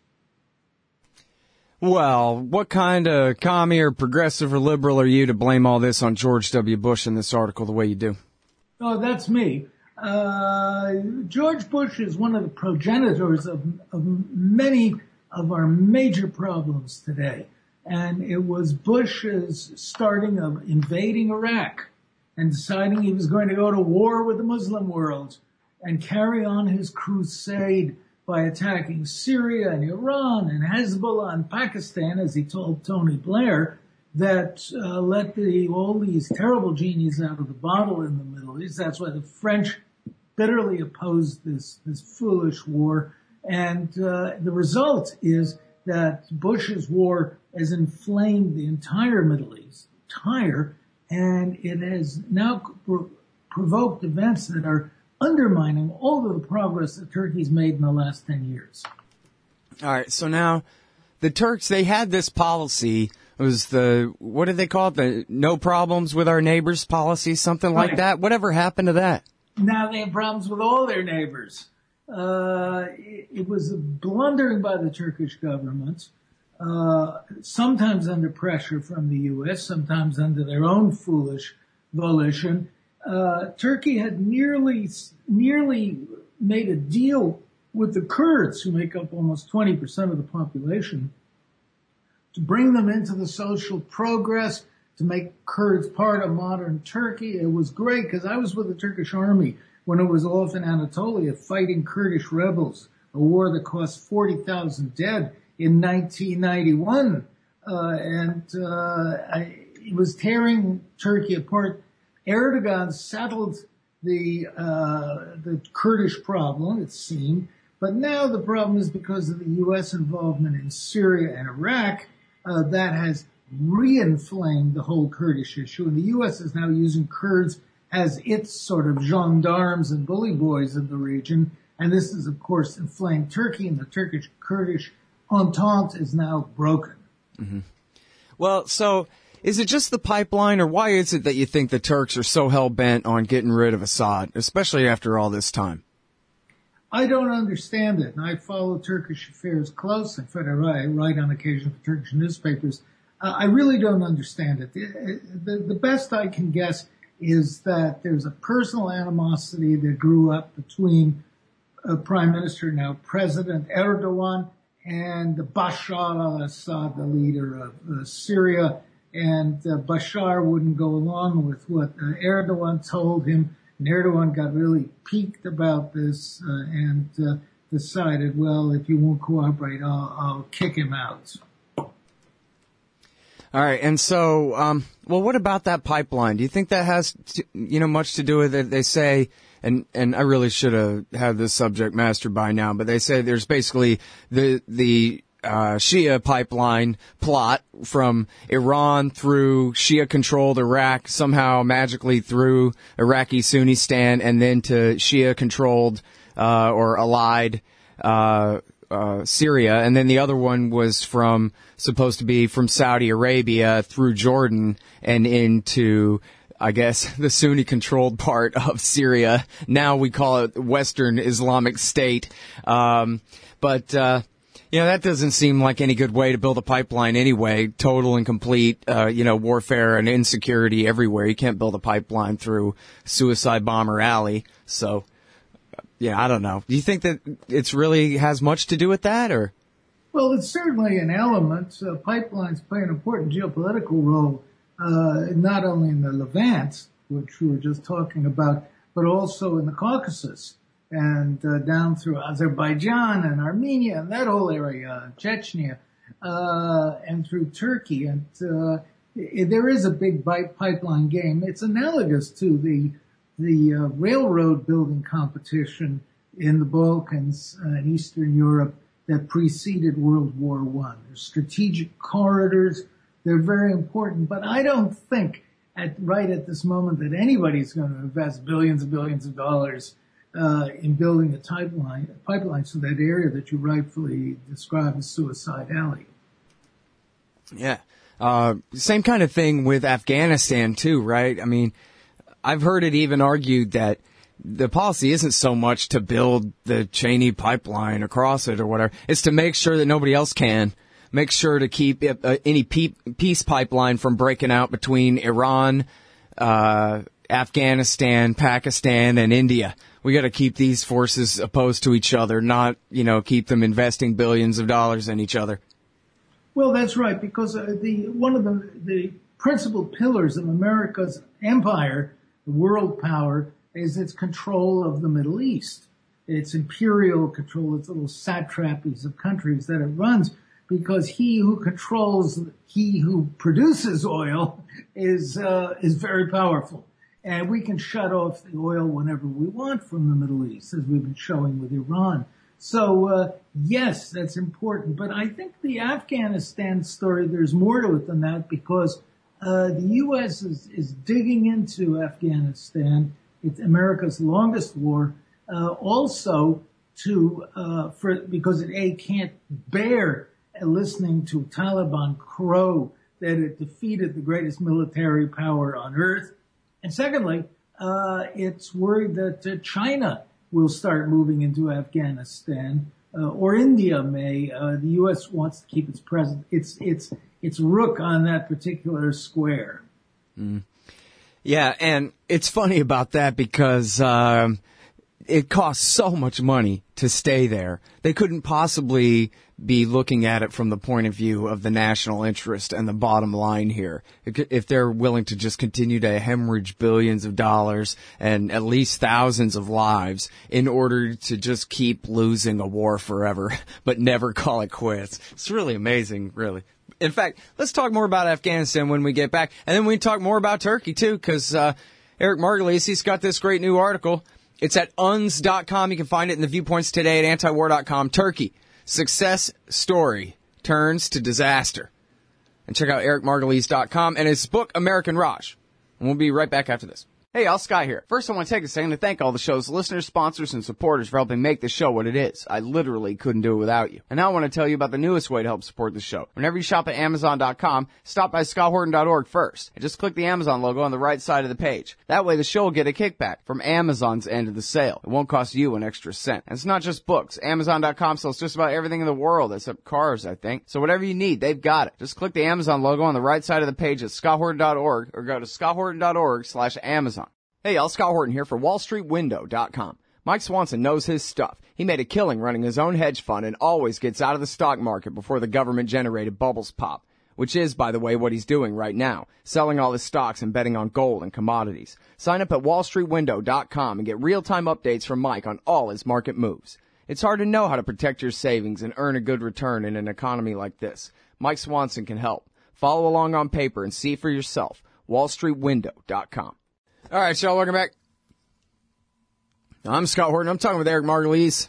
Well, what kind of commie or progressive or liberal are you to blame all this on George W. Bush in this article the way you do? Oh, that's me. George Bush is one of the progenitors of many of our major problems today. And it was Bush's starting of invading Iraq and deciding he was going to go to war with the Muslim world and carry on his crusade by attacking Syria and Iran and Hezbollah and Pakistan, as he told Tony Blair, that let all these terrible genies out of the bottle in the Middle East. That's why the French bitterly opposed this foolish war. And the result is that Bush's war has inflamed the entire Middle East, and it has now provoked events that are undermining all of the progress that Turkey's made in the last 10 years. All right, so now the Turks, they had this policy. It was what did they call it? The no problems with our neighbors policy, something like that. Whatever happened to that? Now they have problems with all their neighbors. It was a blundering by the Turkish government, sometimes under pressure from the U.S., sometimes under their own foolish volition. Turkey had nearly made a deal with the Kurds, who make up almost 20% of the population, to bring them into the social progress, to make Kurds part of modern Turkey. It was great because I was with the Turkish army when it was off in Anatolia fighting Kurdish rebels, a war that cost 40,000 dead in 1991. It was tearing Turkey apart. Erdogan settled the Kurdish problem, it seemed, but now the problem is because of the U.S. involvement in Syria and Iraq, that has re-inflamed the whole Kurdish issue, and the U.S. is now using Kurds as its sort of gendarmes and bully boys in the region, and this is, of course, inflamed Turkey, and the Turkish-Kurdish entente is now broken. Mm-hmm. Well, so is it just the pipeline, or why is it that you think the Turks are so hell-bent on getting rid of Assad, especially after all this time? I don't understand it, and I follow Turkish affairs closely. In fact, I write on occasion for Turkish newspapers. I really don't understand it. The best I can guess is that there's a personal animosity that grew up between Prime Minister, now President Erdogan, and Bashar al-Assad, the leader of Syria. And Bashar wouldn't go along with what Erdogan told him. And Erdogan got really piqued about this and decided, well, if you won't cooperate, I'll kick him out. All right, and so, well, what about that pipeline? Do you think that has, much to do with it? They say, and I really should have had this subject mastered by now, but they say there's basically the Shia pipeline plot from Iran through Shia-controlled Iraq, somehow magically through Iraqi Sunnistan, and then to Shia-controlled or allied Syria, and then the other one was supposed to be from Saudi Arabia through Jordan and into, I guess, the Sunni-controlled part of Syria. Now we call it Western Islamic State. But that doesn't seem like any good way to build a pipeline anyway. Total and complete, warfare and insecurity everywhere. You can't build a pipeline through Suicide Bomber Alley. So, yeah, I don't know. Do you think that it's really has much to do with that, or? Well, it's certainly an element. Pipelines play an important geopolitical role, not only in the Levant, which we were just talking about, but also in the Caucasus and down through Azerbaijan and Armenia and that whole area, Chechnya, and through Turkey. And there is a big pipeline game. It's analogous to the railroad building competition in the Balkans and Eastern Europe that preceded World War I. There's strategic corridors. They're very important, but I don't think right at this moment that anybody's going to invest billions and billions of dollars in building a pipeline to that area that you rightfully describe as Suicide Alley. Yeah. Same kind of thing with Afghanistan too, right? I mean, I've heard it even argued that the policy isn't so much to build the Cheney pipeline across it or whatever. It's to make sure that nobody else can. Make sure to keep any peace pipeline from breaking out between Iran, Afghanistan, Pakistan, and India. We got to keep these forces opposed to each other, not, keep them investing billions of dollars in each other. Well, that's right, because one of the principal pillars of America's empire, the world power, is its control of the Middle East. its imperial control, its little satrapies of countries that it runs, because he who produces oil is very powerful. And we can shut off the oil whenever we want from the Middle East, as we've been showing with Iran. So, yes, that's important. But I think the Afghanistan story, there's more to it than that, because the U.S. is digging into Afghanistan. It's America's longest war, also because it can't bear listening to Taliban crow that it defeated the greatest military power on earth. And secondly, it's worried that China will start moving into Afghanistan, or India may. The U.S. wants to keep its rook on that particular square. Mm. Yeah, and it's funny about that because it costs so much money to stay there. They couldn't possibly be looking at it from the point of view of the national interest and the bottom line here. If they're willing to just continue to hemorrhage billions of dollars and at least thousands of lives in order to just keep losing a war forever, but never call it quits. It's really amazing, really. In fact, let's talk more about Afghanistan when we get back. And then we can talk more about Turkey, too, because Eric Margolis, he's got this great new article. It's at UNS.com. You can find it in the Viewpoints today at antiwar.com. Turkey, success story turns to disaster. And check out ericmargolis.com and his book, American Raj. And we'll be right back after this. Hey, y'all, Scott here. First, I want to take a second to thank all the show's listeners, sponsors, and supporters for helping make this show what it is. I literally couldn't do it without you. And now I want to tell you about the newest way to help support the show. Whenever you shop at Amazon.com, stop by ScottHorton.org first, and just click the Amazon logo on the right side of the page. That way the show will get a kickback from Amazon's end of the sale. It won't cost you an extra cent. And it's not just books. Amazon.com sells just about everything in the world, except cars, I think. So whatever you need, they've got it. Just click the Amazon logo on the right side of the page at ScottHorton.org, or go to ScottHorton.org/Amazon. Hey, y'all, Scott Horton here for WallStreetWindow.com. Mike Swanson knows his stuff. He made a killing running his own hedge fund and always gets out of the stock market before the government-generated bubbles pop, which is, by the way, what he's doing right now, selling all his stocks and betting on gold and commodities. Sign up at WallStreetWindow.com and get real-time updates from Mike on all his market moves. It's hard to know how to protect your savings and earn a good return in an economy like this. Mike Swanson can help. Follow along on paper and see for yourself. WallStreetWindow.com. All right, y'all, welcome back. I'm Scott Horton. I'm talking with Eric Margolis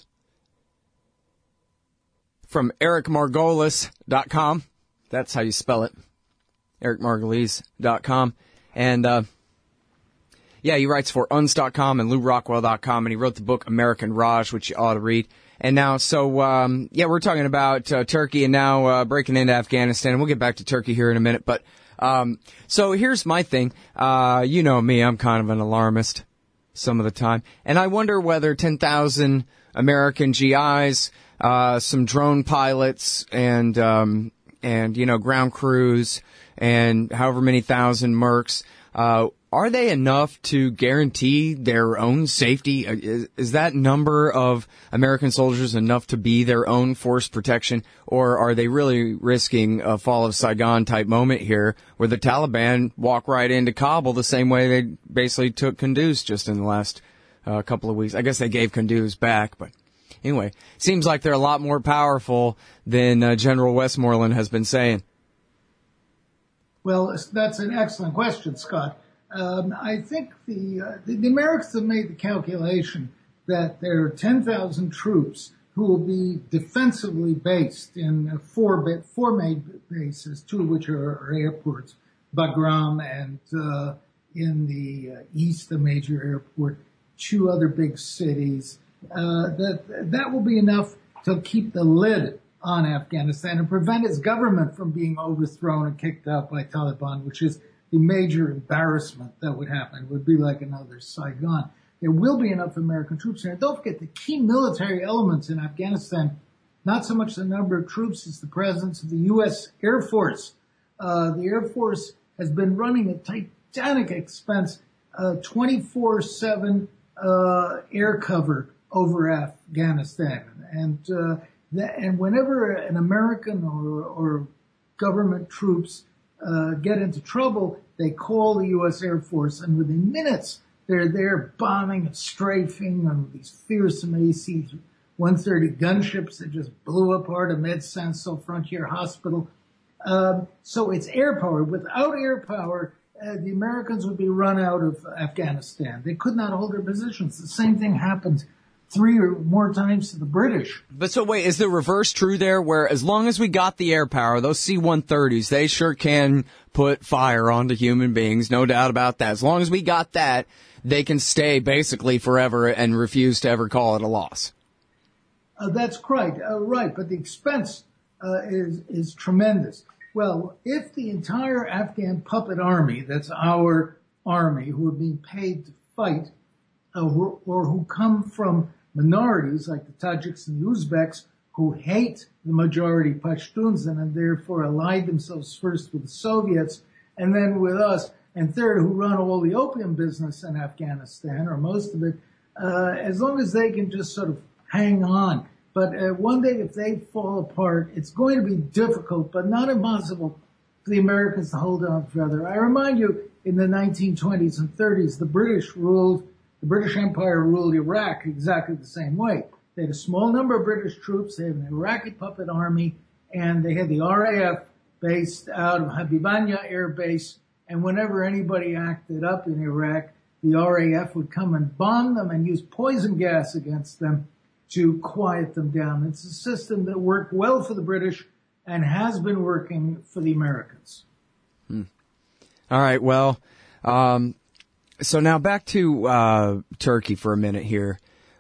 from ericmargolis.com. That's how you spell it. ericmargolis.com. And, yeah, he writes for uns.com and LouRockwell.com, and he wrote the book American Raj, which you ought to read. And now, yeah, we're talking about Turkey and now breaking into Afghanistan. And we'll get back to Turkey here in a minute, but so here's my thing. You know me, I'm kind of an alarmist some of the time. And I wonder whether 10,000 American GIs, some drone pilots and, you know, ground crews and however many thousand mercs, are they enough to guarantee their own safety? Is that number of American soldiers enough to be their own force protection? Or are they really risking a fall of Saigon type moment here where the Taliban walk right into Kabul the same way they basically took Kunduz just in the last couple of weeks? I guess they gave Kunduz back, but anyway, it seems like they're a lot more powerful than General Westmoreland has been saying. Well, that's an excellent question, Scott. I think the Americans have made the calculation that there are 10,000 troops who will be defensively based in four main bases, two of which are airports, Bagram and in the east, a major airport, two other big cities. That will be enough to keep the lid on Afghanistan and prevent its government from being overthrown and kicked out by Taliban, which is the major embarrassment that would happen. It would be like another Saigon. There will be enough American troops there. Don't forget the key military elements in Afghanistan, not so much the number of troops as the presence of the U.S. Air Force. The Air Force has been running at titanic expense, 24/7 air cover over Afghanistan. And whenever an American or government troops get into trouble, they call the U.S. Air Force, and within minutes, They're there bombing and strafing on these fearsome AC-130 gunships that just blew apart a Médecins Sans Frontières hospital. So it's air power. Without air power, the Americans would be run out of Afghanistan. They could not hold their positions. The same thing happened 3 or more times to the British. But so wait, is the reverse true there, where as long as we got the air power, those C-130s, they sure can put fire onto human beings, no doubt about that. As long as we got that, they can stay basically forever and refuse to ever call it a loss. That's right, right, but the expense is tremendous. Well, if the entire Afghan puppet army, that's our army, who are being paid to fight, or who come from minorities like the Tajiks and the Uzbeks, who hate the majority Pashtuns and therefore allied themselves first with the Soviets and then with us, and third, who run all the opium business in Afghanistan, or most of it, as long as they can just sort of hang on. But one day, if they fall apart, it's going to be difficult, but not impossible, for the Americans to hold on together. I remind you, in the 1920s and 30s, the British Empire ruled Iraq exactly the same way. They had a small number of British troops, they had an Iraqi puppet army, and they had the RAF based out of Habibania Air Base, and whenever anybody acted up in Iraq, the RAF would come and bomb them and use poison gas against them to quiet them down. It's a system that worked well for the British and has been working for the Americans. All right, well, so now back to Turkey for a minute here.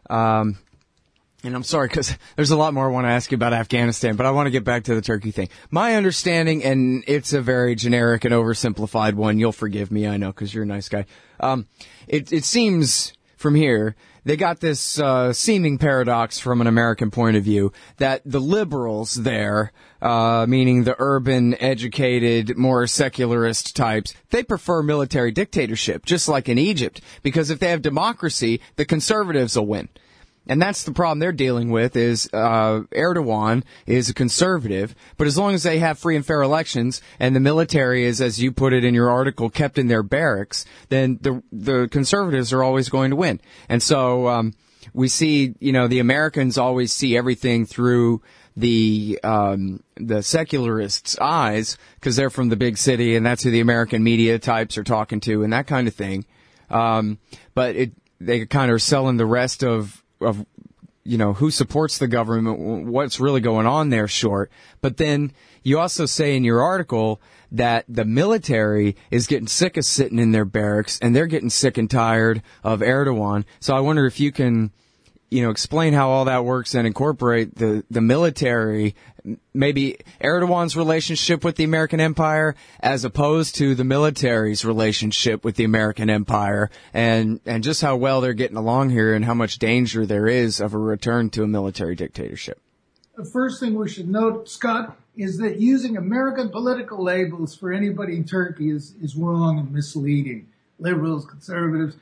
And I'm sorry, because there's a lot more I want to ask you about Afghanistan, but I want to get back to the Turkey thing. My understanding, and it's a very generic and oversimplified one, you'll forgive me, I know, because you're a nice guy. It seems from here, they got this seeming paradox from an American point of view that the liberals there, meaning the urban, educated, more secularist types, they prefer military dictatorship, just like in Egypt, because if they have democracy, the conservatives will win. And that's the problem they're dealing with is Erdogan is a conservative, but as long as they have free and fair elections and the military is, as you put it in your article, kept in their barracks, then the conservatives are always going to win. And so we see, the Americans always see everything through the secularists' eyes because they're from the big city and that's who the American media types are talking to and that kind of thing. But they kind of are selling the rest of who supports the government, what's really going on there short. But then you also say in your article that the military is getting sick of sitting in their barracks and they're getting sick and tired of Erdogan. So I wonder if you can, explain how all that works and incorporate the military, maybe Erdogan's relationship with the American empire as opposed to the military's relationship with the American empire and just how well they're getting along here and how much danger there is of a return to a military dictatorship. The first thing we should note, Scott, is that using American political labels for anybody in Turkey is wrong and misleading. Liberals, conservatives,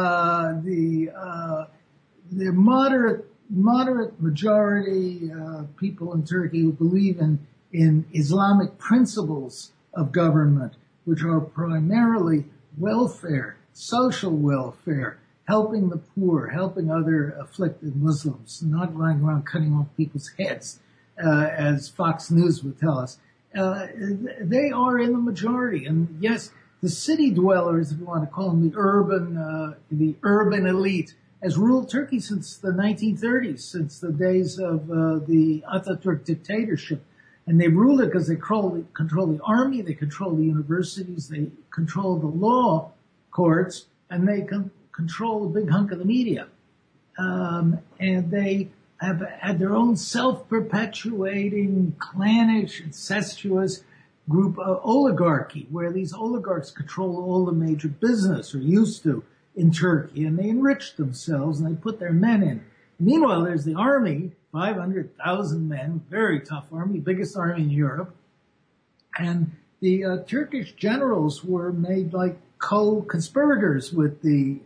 the moderate majority people in Turkey who believe in Islamic principles of government, which are primarily welfare, social welfare, helping the poor, helping other afflicted Muslims, not running around cutting off people's heads, as Fox News would tell us. They are in the majority. And yes, the city dwellers, if you want to call them the urban elite, has ruled Turkey since the 1930s, since the days of the Ataturk dictatorship. And they rule it because they control the army, they control the universities, they control the law courts, and they control a big hunk of the media. And they have had their own self-perpetuating, clannish, incestuous group oligarchy, where these oligarchs control all the major business, or used to, in Turkey, and they enrich themselves and they put their men in. Meanwhile, there's the army, 500,000 men, very tough army, biggest army in Europe. And the Turkish generals were made like co-conspirators with the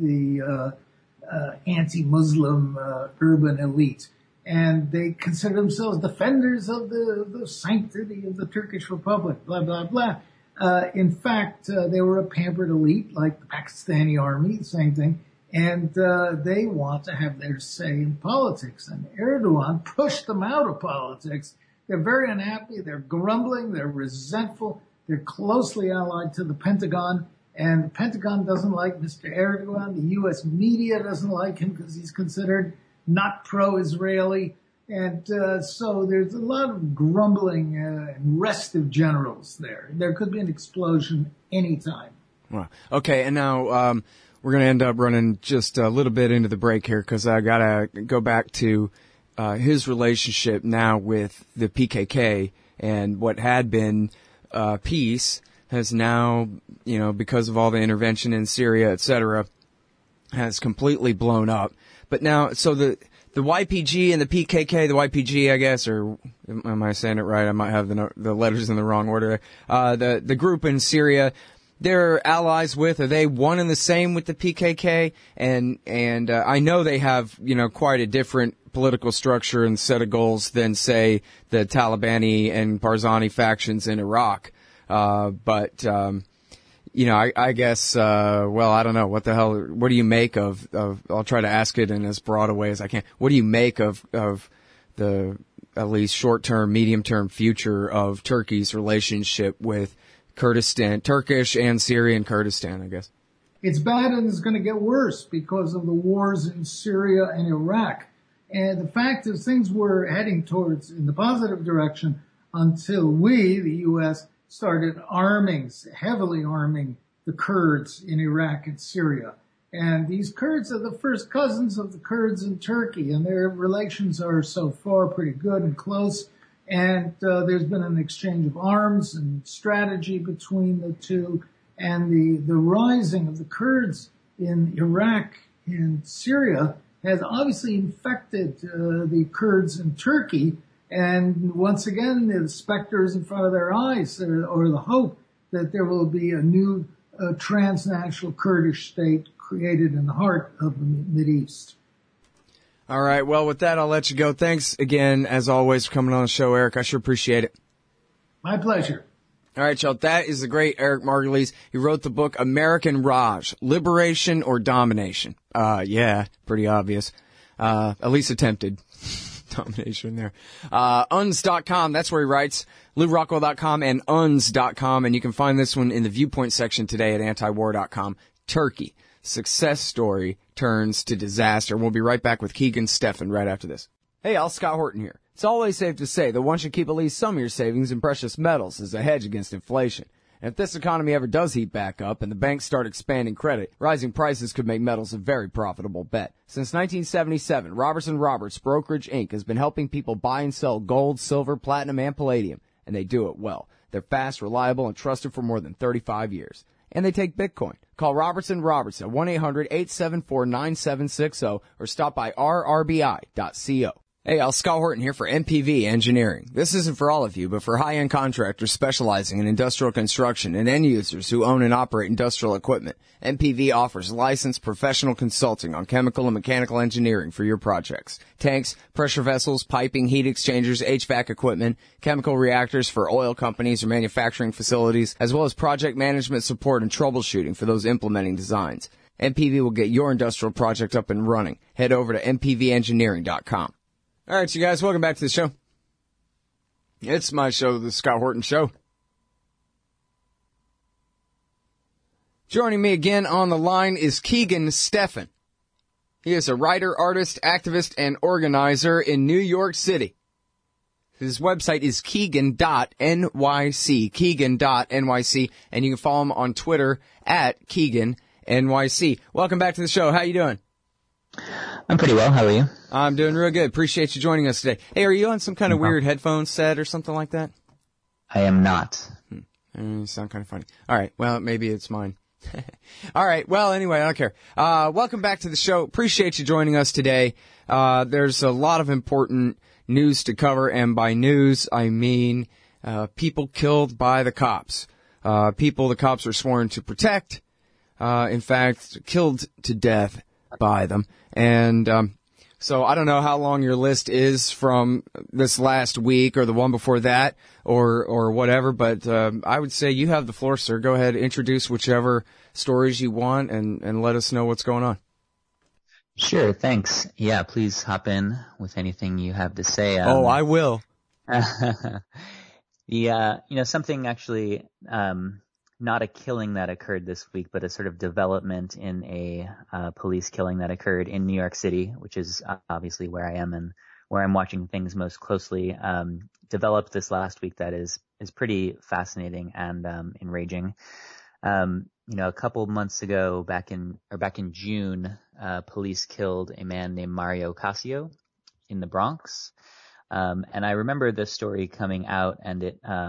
anti-Muslim urban elite. And they consider themselves defenders of the sanctity of the Turkish Republic, blah, blah, blah. In fact, they were a pampered elite like the Pakistani army, same thing. And they want to have their say in politics. And Erdogan pushed them out of politics. They're very unhappy. They're grumbling. They're resentful. They're closely allied to the Pentagon. And the Pentagon doesn't like Mr. Erdogan. The U.S. media doesn't like him because he's considered not pro-Israeli. And so there's a lot of grumbling and restive generals there. There could be an explosion anytime. Wow. Okay, and now we're going to end up running just a little bit into the break here because I got to go back to his relationship now with the PKK, and what had been peace has now, because of all the intervention in Syria, et cetera, has completely blown up. But now, so the YPG and the PKK, the YPG, I guess, or am I saying it right? I might have the letters in the wrong order. The group in Syria, they're allies with, are they one and the same with the PKK? And I know they have, quite a different political structure and set of goals than, say, the Talibani and Barzani factions in Iraq. I guess, I don't know. What the hell, what do you make of, I'll try to ask it in as broad a way as I can. What do you make of the, at least short-term, medium-term future of Turkey's relationship with Kurdistan, Turkish and Syrian Kurdistan, I guess? It's bad, and it's going to get worse because of the wars in Syria and Iraq. And the fact is things were heading towards in the positive direction until we, the U.S., started heavily arming the Kurds in Iraq and Syria. And these Kurds are the first cousins of the Kurds in Turkey, and their relations are so far pretty good and close. And there's been an exchange of arms and strategy between the two. And the rising of the Kurds in Iraq and Syria has obviously infected the Kurds in Turkey. And once again, the specter is in front of their eyes, or the hope that there will be a new transnational Kurdish state created in the heart of the Mideast. All right. Well, with that, I'll let you go. Thanks again, as always, for coming on the show, Eric. I sure appreciate it. My pleasure. All right, y'all. That is the great Eric Margulies. He wrote the book American Raj, Liberation or Domination. Yeah, pretty obvious. At least attempted. Domination there. Unz.com, that's where he writes. LouRockwell.com and Unz.com. And you can find this one in the Viewpoint section today at antiwar.com. Turkey. Success story turns to disaster. We'll be right back with Keegan Steffen right after this. Hey, Al, Scott Horton here. It's always safe to say that one should keep at least some of your savings in precious metals as a hedge against inflation. And if this economy ever does heat back up and the banks start expanding credit, rising prices could make metals a very profitable bet. Since 1977, Robertson Roberts Brokerage Inc. has been helping people buy and sell gold, silver, platinum, and palladium, and they do it well. They're fast, reliable, and trusted for more than 35 years. And they take Bitcoin. Call Robertson Roberts at 1-800-874-9760 or stop by rrbi.co. Hey, Al, Scott Horton here for MPV Engineering. This isn't for all of you, but for high-end contractors specializing in industrial construction and end users who own and operate industrial equipment. MPV offers licensed professional consulting on chemical and mechanical engineering for your projects. Tanks, pressure vessels, piping, heat exchangers, HVAC equipment, chemical reactors for oil companies or manufacturing facilities, as well as project management support and troubleshooting for those implementing designs. MPV will get your industrial project up and running. Head over to mpvengineering.com. All right, you guys, welcome back to the show. It's my show, The Scott Horton Show. Joining me again on the line is Keegan Steffen. He is a writer, artist, activist, and organizer in New York City. His website is Keegan.nyc, Keegan.nyc, and you can follow him on Twitter at KeeganNYC. Welcome back to the show. How you doing? I'm pretty well. How are you? I'm doing real good. Appreciate you joining us today. Hey, are you on some kind of weird headphone set or something like that? I am not. You sound kind of funny. All right. Well, maybe it's mine. All right. Well, anyway, I don't care. Welcome back to the show. Appreciate you joining us today. There's a lot of important news to cover, and by news, I mean people killed by the cops. People the cops are sworn to protect, in fact, killed to death by them. And So I don't know how long your list is from this last week or the one before that or whatever, but I would say you have the floor, sir. Go ahead, introduce whichever stories you want and let us know what's going on. Sure, thanks. Yeah, please hop in with anything you have to say. I will. Something actually, not a killing that occurred this week, but a sort of development in a police killing that occurred in New York City, which is obviously where I am and where I'm watching things most closely, developed this last week that is pretty fascinating and enraging. A couple of months ago, back in June, police killed a man named Mario Cascio in the Bronx. And I remember this story coming out and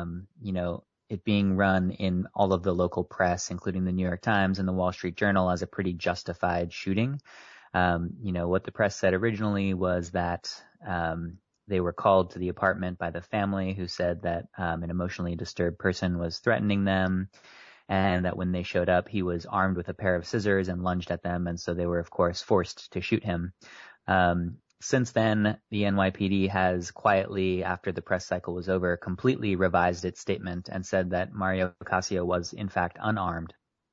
it being run in all of the local press, including the New York Times and the Wall Street Journal, as a pretty justified shooting. What the press said originally was that they were called to the apartment by the family, who said that an emotionally disturbed person was threatening them, and that when they showed up, he was armed with a pair of scissors and lunged at them, and so they were, of course, forced to shoot him. Since then, the NYPD has quietly, after the press cycle was over, completely revised its statement and said that Mario Cascio was, in fact, unarmed.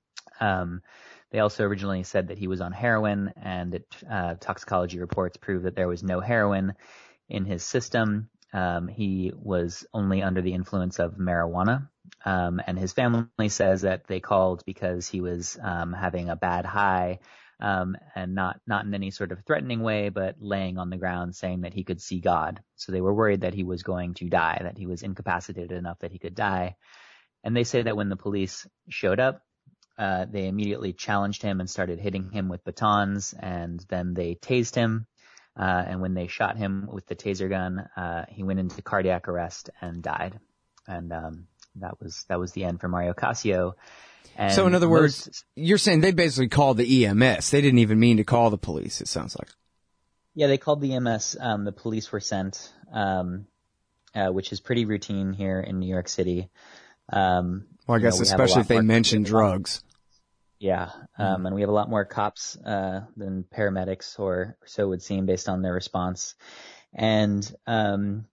They also originally said that he was on heroin, and toxicology reports prove that there was no heroin in his system. He was only under the influence of marijuana. And his family says that they called because he was having a bad high, and not in any sort of threatening way, but laying on the ground saying that he could see God. So they were worried that he was going to die, that he was incapacitated enough that he could die. And they say that when the police showed up, they immediately challenged him and started hitting him with batons, and then they tased him. And when they shot him with the taser gun, he went into cardiac arrest and died. And that was the end for Mario Cascio. And so in other words, you're saying they basically called the EMS. They didn't even mean to call the police, it sounds like. Yeah, they called the EMS. The police were sent, which is pretty routine here in New York City. Well, I guess especially if they mention drugs. Yeah, and we have a lot more cops than paramedics, or so it would seem based on their response. And the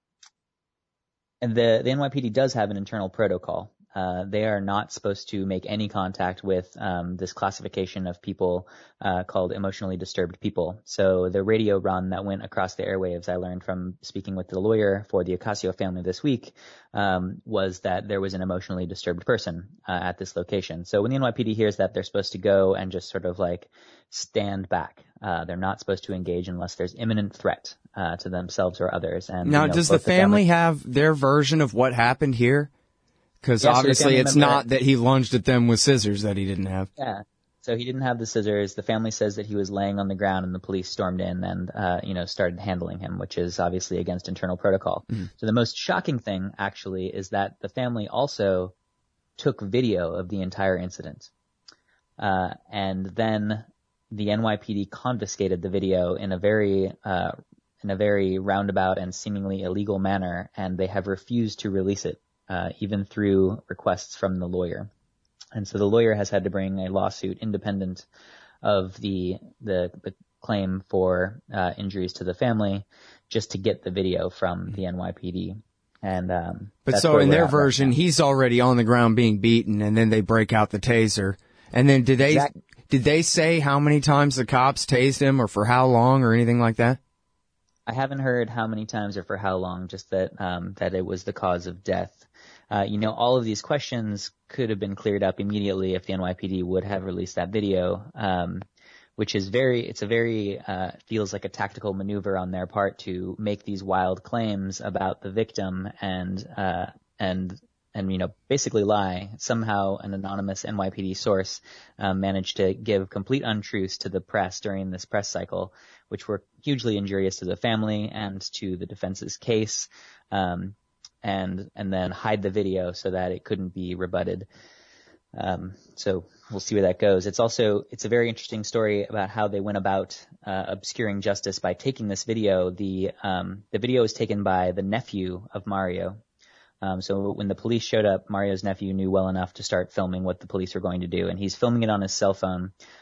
NYPD does have an internal protocol. They are not supposed to make any contact with this classification of people called emotionally disturbed people. So the radio run that went across the airwaves, I learned from speaking with the lawyer for the Cascio family this week, was that there was an emotionally disturbed person at this location. So when the NYPD hears that, they're supposed to go and just sort of like stand back. They're not supposed to engage unless there's imminent threat to themselves or others. And now, does the family have their version of what happened here? Because obviously it's not that he lunged at them with scissors that he didn't have. Yeah. So he didn't have the scissors. The family says that he was laying on the ground and the police stormed in and, started handling him, which is obviously against internal protocol. Mm-hmm. So the most shocking thing actually is that the family also took video of the entire incident. And then the NYPD confiscated the video in a very roundabout and seemingly illegal manner, and they have refused to release it. Even through requests from the lawyer. And so the lawyer has had to bring a lawsuit independent of the claim for injuries to the family just to get the video from the NYPD. And but so in their version, he's already on the ground being beaten, and then they break out the taser. And then did they say how many times the cops tased him, or for how long, or anything like that? I haven't heard how many times or for how long, just that it was the cause of death. All of these questions could have been cleared up immediately if the NYPD would have released that video, which is feels like a tactical maneuver on their part to make these wild claims about the victim and basically lie. Somehow an anonymous NYPD source managed to give complete untruths to the press during this press cycle, which were hugely injurious to the family and to the defense's case. And then hide the video so that it couldn't be rebutted. So we'll see where that goes. It's a very interesting story about how they went about obscuring justice by taking this video. The video was taken by the nephew of Mario. So when the police showed up, Mario's nephew knew well enough to start filming what the police were going to do, and he's filming it on his cell phone.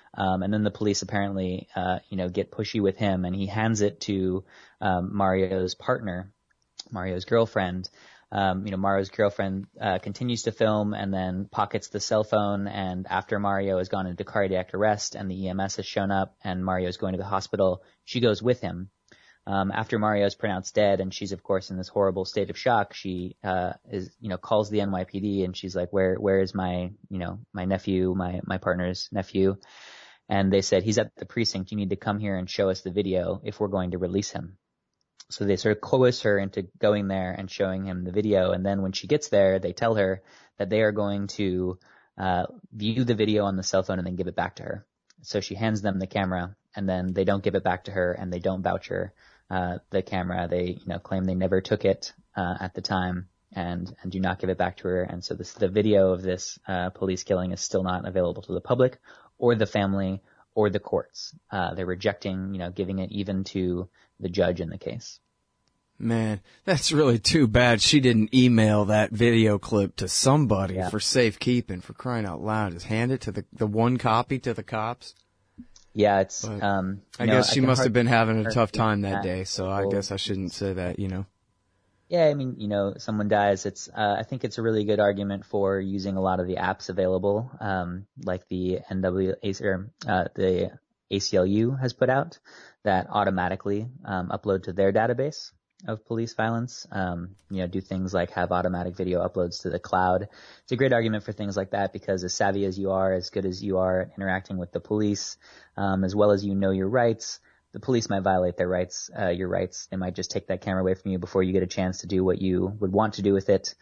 And then the police apparently, get pushy with him, and he hands it to Mario's partner, Mario's girlfriend. Mario's girlfriend continues to film and then pockets the cell phone. And after Mario has gone into cardiac arrest and the EMS has shown up and Mario's going to the hospital, she goes with him. After Mario is pronounced dead, and she's of course in this horrible state of shock, she calls the NYPD, and she's like, where is my nephew, my partner's nephew? And they said, he's at the precinct. You need to come here and show us the video if we're going to release him. So they sort of coerce her into going there and showing him the video. And then when she gets there, they tell her that they are going to view the video on the cell phone and then give it back to her. So she hands them the camera, and then they don't give it back to her, and they don't voucher the camera. They claim they never took it at the time and do not give it back to her. And so the video of this police killing is still not available to the public or the family or the courts. They're rejecting, giving it even to the judge in the case. Man, that's really too bad she didn't email that video clip to somebody for safekeeping, for crying out loud. Just hand it to the one copy to the cops. Yeah, it's. I guess she must have been having a tough time that day, so I guess I shouldn't say that, Yeah, I mean, someone dies. I think it's a really good argument for using a lot of the apps available, like the the ACLU has put out, that automatically upload to their database of police violence. Do things like have automatic video uploads to the cloud. It's a great argument for things like that, because as savvy as you are, as good as you are at interacting with the police, as well as your rights, the police might violate their rights, your rights. They might just take that camera away from you before you get a chance to do what you would want to do with it.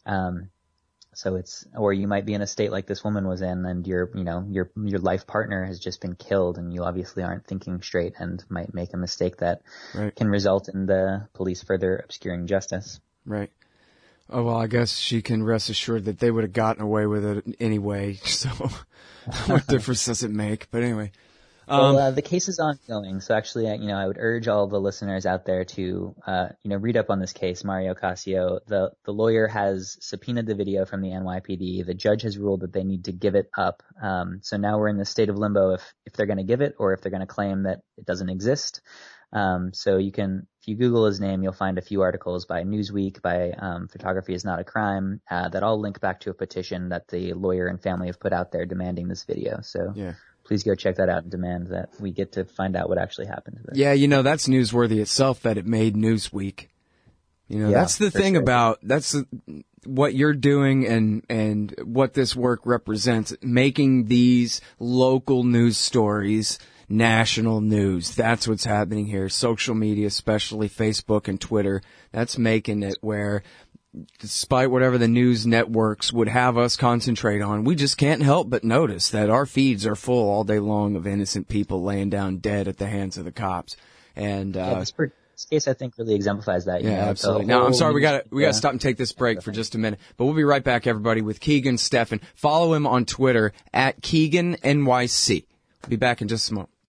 Or you might be in a state like this woman was in, and your life partner has just been killed, and you obviously aren't thinking straight and might make a mistake that can result in the police further obscuring justice. Right. Oh, well, I guess she can rest assured that they would have gotten away with it anyway, so what difference does it make? But anyway. Well, the case is ongoing, so actually, I would urge all the listeners out there to, read up on this case, Mario Ocasio. The lawyer has subpoenaed the video from the NYPD. The judge has ruled that they need to give it up. So now we're in the state of limbo if they're going to give it or if they're going to claim that it doesn't exist. So if you Google his name, you'll find a few articles by Newsweek, by Photography is Not a Crime, that all link back to a petition that the lawyer and family have put out there demanding this video. So. Yeah. Please go check that out and demand that we get to find out what actually happened. Yeah, that's newsworthy itself that it made Newsweek. That's the thing about, what you're doing and what this work represents, making these local news stories national news. That's what's happening here. Social media, especially Facebook and Twitter, that's making it where, despite whatever the news networks would have us concentrate on, we just can't help but notice that our feeds are full all day long of innocent people laying down dead at the hands of the cops. And this case, I think, really exemplifies that. Absolutely. Now, I'm sorry, we gotta stop and take this break for just a minute, but we'll be right back, everybody, with Keegan Steffen. Follow him on Twitter at KeeganNYC. We'll be back in just a moment.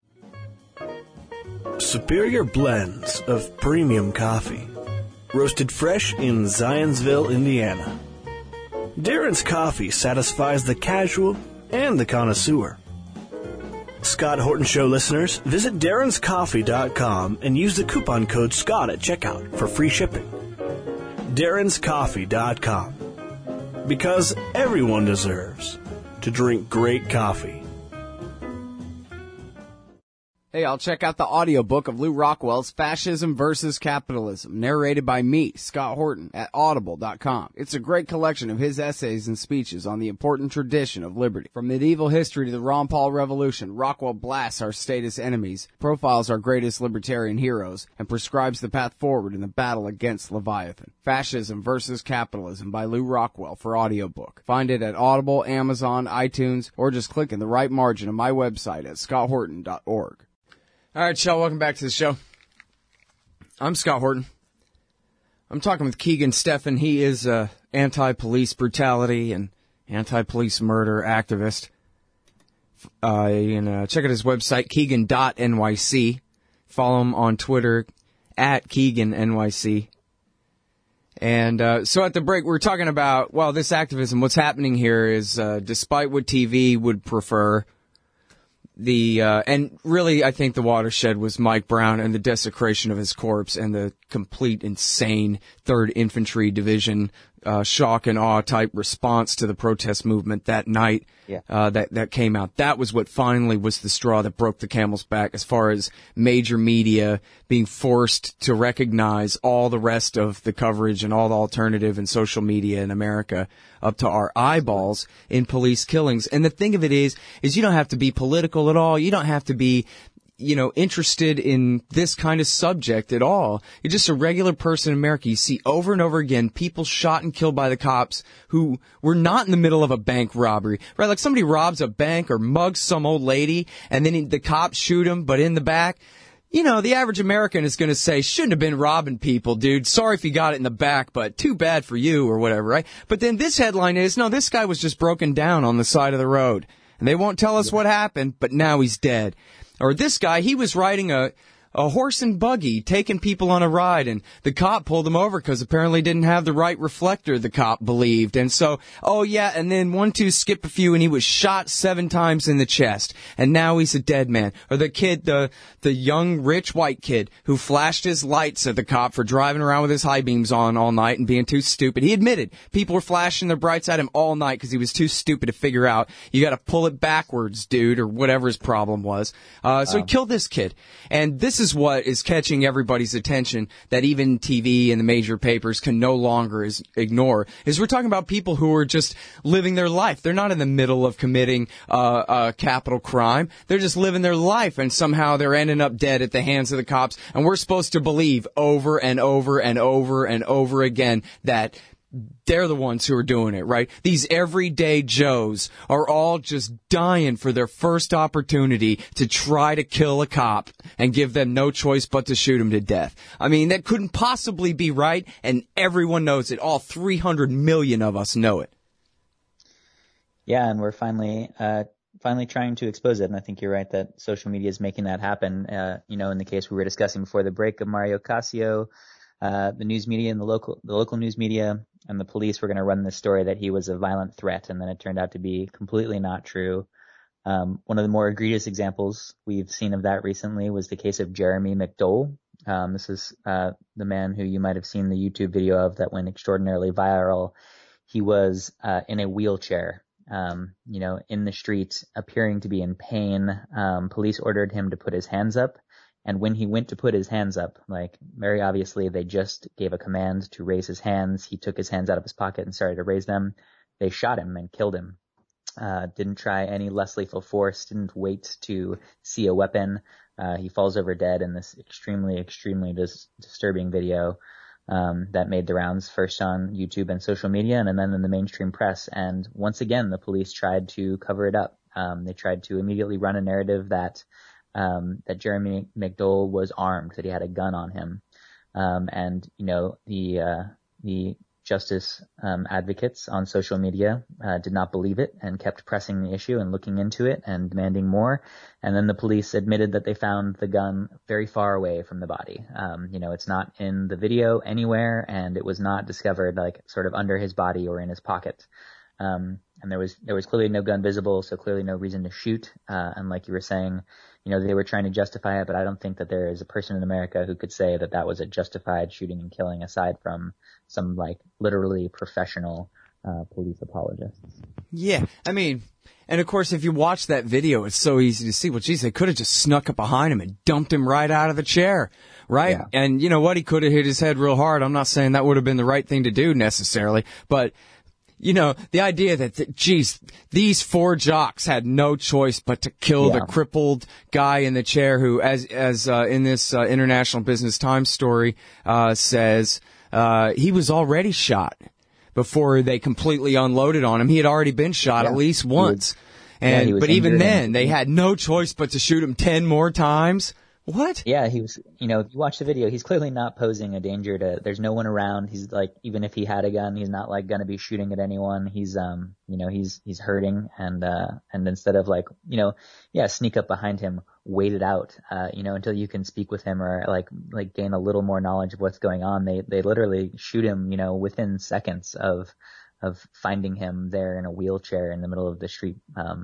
Superior blends of premium coffee. Roasted fresh in Zionsville, Indiana. Darren's Coffee satisfies the casual and the connoisseur. Scott Horton Show listeners, visit darrenscoffee.com and use the coupon code SCOTT at checkout for free shipping. darrenscoffee.com. Because everyone deserves to drink great coffee. Hey, I'll check out the audiobook of Lew Rockwell's Fascism versus Capitalism, narrated by me, Scott Horton, at audible.com. It's a great collection of his essays and speeches on the important tradition of liberty. From medieval history to the Ron Paul Revolution, Rockwell blasts our statist enemies, profiles our greatest libertarian heroes, and prescribes the path forward in the battle against Leviathan. Fascism versus Capitalism by Lew Rockwell for audiobook. Find it at Audible, Amazon, iTunes, or just click in the right margin of my website at scotthorton.org. All right, y'all, welcome back to the show. I'm Scott Horton. I'm talking with Keegan Steffen. He is a anti-police brutality and anti-police murder activist. You can check out his website, keegan.nyc. Follow him on Twitter, at KeeganNYC. And so at the break, we were talking about, this activism. What's happening here is, despite what TV would prefer, and really, I think the watershed was Mike Brown and the desecration of his corpse and the complete insane 3rd Infantry Division shock and awe type response to the protest movement that night. That came out. That was what finally was the straw that broke the camel's back as far as major media being forced to recognize all the rest of the coverage and all the alternative and social media in America up to our eyeballs in police killings. And the thing of it is you don't have to be political at all. You don't have to be, interested in this kind of subject at all. You're just a regular person in America. You see over and over again people shot and killed by the cops who were not in the middle of a bank robbery, right? Like somebody robs a bank or mugs some old lady and then the cops shoot him, but in the back. The average American is going to say, shouldn't have been robbing people, dude. Sorry if you got it in the back, but too bad for you or whatever, right? But then this headline is, no, this guy was just broken down on the side of the road. And they won't tell us what happened, but now he's dead. Or this guy, he was riding a horse and buggy, taking people on a ride, and the cop pulled him over because apparently didn't have the right reflector, the cop believed. And so, and then 1, 2, skip a few, and he was shot 7 times in the chest, and now he's a dead man. Or the kid, the young, rich, white kid who flashed his lights at the cop for driving around with his high beams on all night and being too stupid. He admitted people were flashing their brights at him all night because he was too stupid to figure out, you gotta pull it backwards, dude, or whatever his problem was. So he killed this kid. And this is what is catching everybody's attention that even TV and the major papers can no longer ignore, is we're talking about people who are just living their life. They're not in the middle of committing a capital crime. They're just living their life, and somehow they're ending up dead at the hands of the cops. And we're supposed to believe over and over and over and over again that they're the ones who are doing it, right? These everyday Joes are all just dying for their first opportunity to try to kill a cop and give them no choice but to shoot him to death. I mean, that couldn't possibly be right, and everyone knows it. All 300 million of us know it. Yeah, and we're finally trying to expose it, and I think you're right that social media is making that happen. In the case we were discussing before the break of Mario Casio, the news media and the local news media and the police were going to run this story that he was a violent threat, and then it turned out to be completely not true. One of the more egregious examples we've seen of that recently was the case of Jeremy McDowell. This is the man who you might have seen the YouTube video of that went extraordinarily viral. He was in a wheelchair, in the street, appearing to be in pain. Police ordered him to put his hands up. And when he went to put his hands up, very obviously they just gave a command to raise his hands. He took his hands out of his pocket and started to raise them. They shot him and killed him. Didn't try any less lethal force, didn't wait to see a weapon. He falls over dead in this extremely, extremely disturbing video that made the rounds first on YouTube and social media and then in the mainstream press. And once again, the police tried to cover it up. They tried to immediately run a narrative that Jeremy McDowell was armed, that he had a gun on him. The justice advocates on social media did not believe it and kept pressing the issue and looking into it and demanding more. And then the police admitted that they found the gun very far away from the body. It's not in the video anywhere, and it was not discovered sort of under his body or in his pocket. And there was clearly no gun visible, so clearly no reason to shoot. And like you were saying, they were trying to justify it, but I don't think that there is a person in America who could say that was a justified shooting and killing aside from some literally professional police apologists. Yeah, I mean, and of course, if you watch that video, it's so easy to see. Well, geez, they could have just snuck up behind him and dumped him right out of the chair, right? Yeah. And you know what? He could have hit his head real hard. I'm not saying that would have been the right thing to do necessarily, but the idea that, these 4 jocks had no choice but to kill the crippled guy in the chair who, as in this International Business Times story, says, he was already shot before they completely unloaded on him. He had already been shot at least once. But even then, they had no choice but to shoot him 10 more times. What? Yeah, he was, if you watch the video, he's clearly not posing a danger there's no one around. He's even if he had a gun, he's not going to be shooting at anyone. He's, he's hurting and instead of sneak up behind him, wait it out, until you can speak with him or gain a little more knowledge of what's going on. They literally shoot him, within seconds of finding him there in a wheelchair in the middle of the street,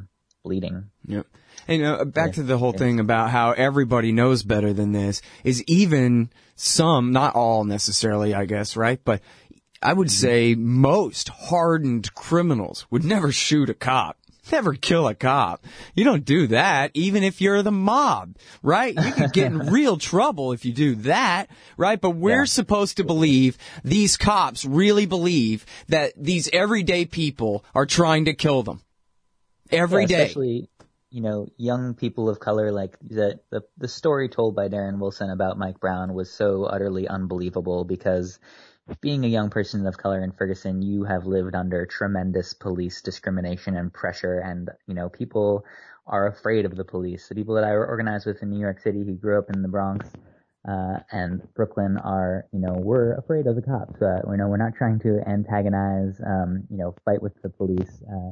bleeding. Yep. And back to the whole thing about how everybody knows better than this is even some, not all necessarily, I guess, right? But I would say most hardened criminals would never shoot a cop. Never kill a cop. You don't do that, even if you're the mob, right? You could get in real trouble if you do that, right? But we're supposed to believe, these cops really believe that these everyday people are trying to kill them. Every day. Especially, young people of color, like the story told by Darren Wilson about Mike Brown was so utterly unbelievable because being a young person of color in Ferguson, you have lived under tremendous police discrimination and pressure, and, people are afraid of the police. The people that I organized with in New York City who grew up in the Bronx and Brooklyn are, we're afraid of the cops. We're not trying to antagonize, fight with the police.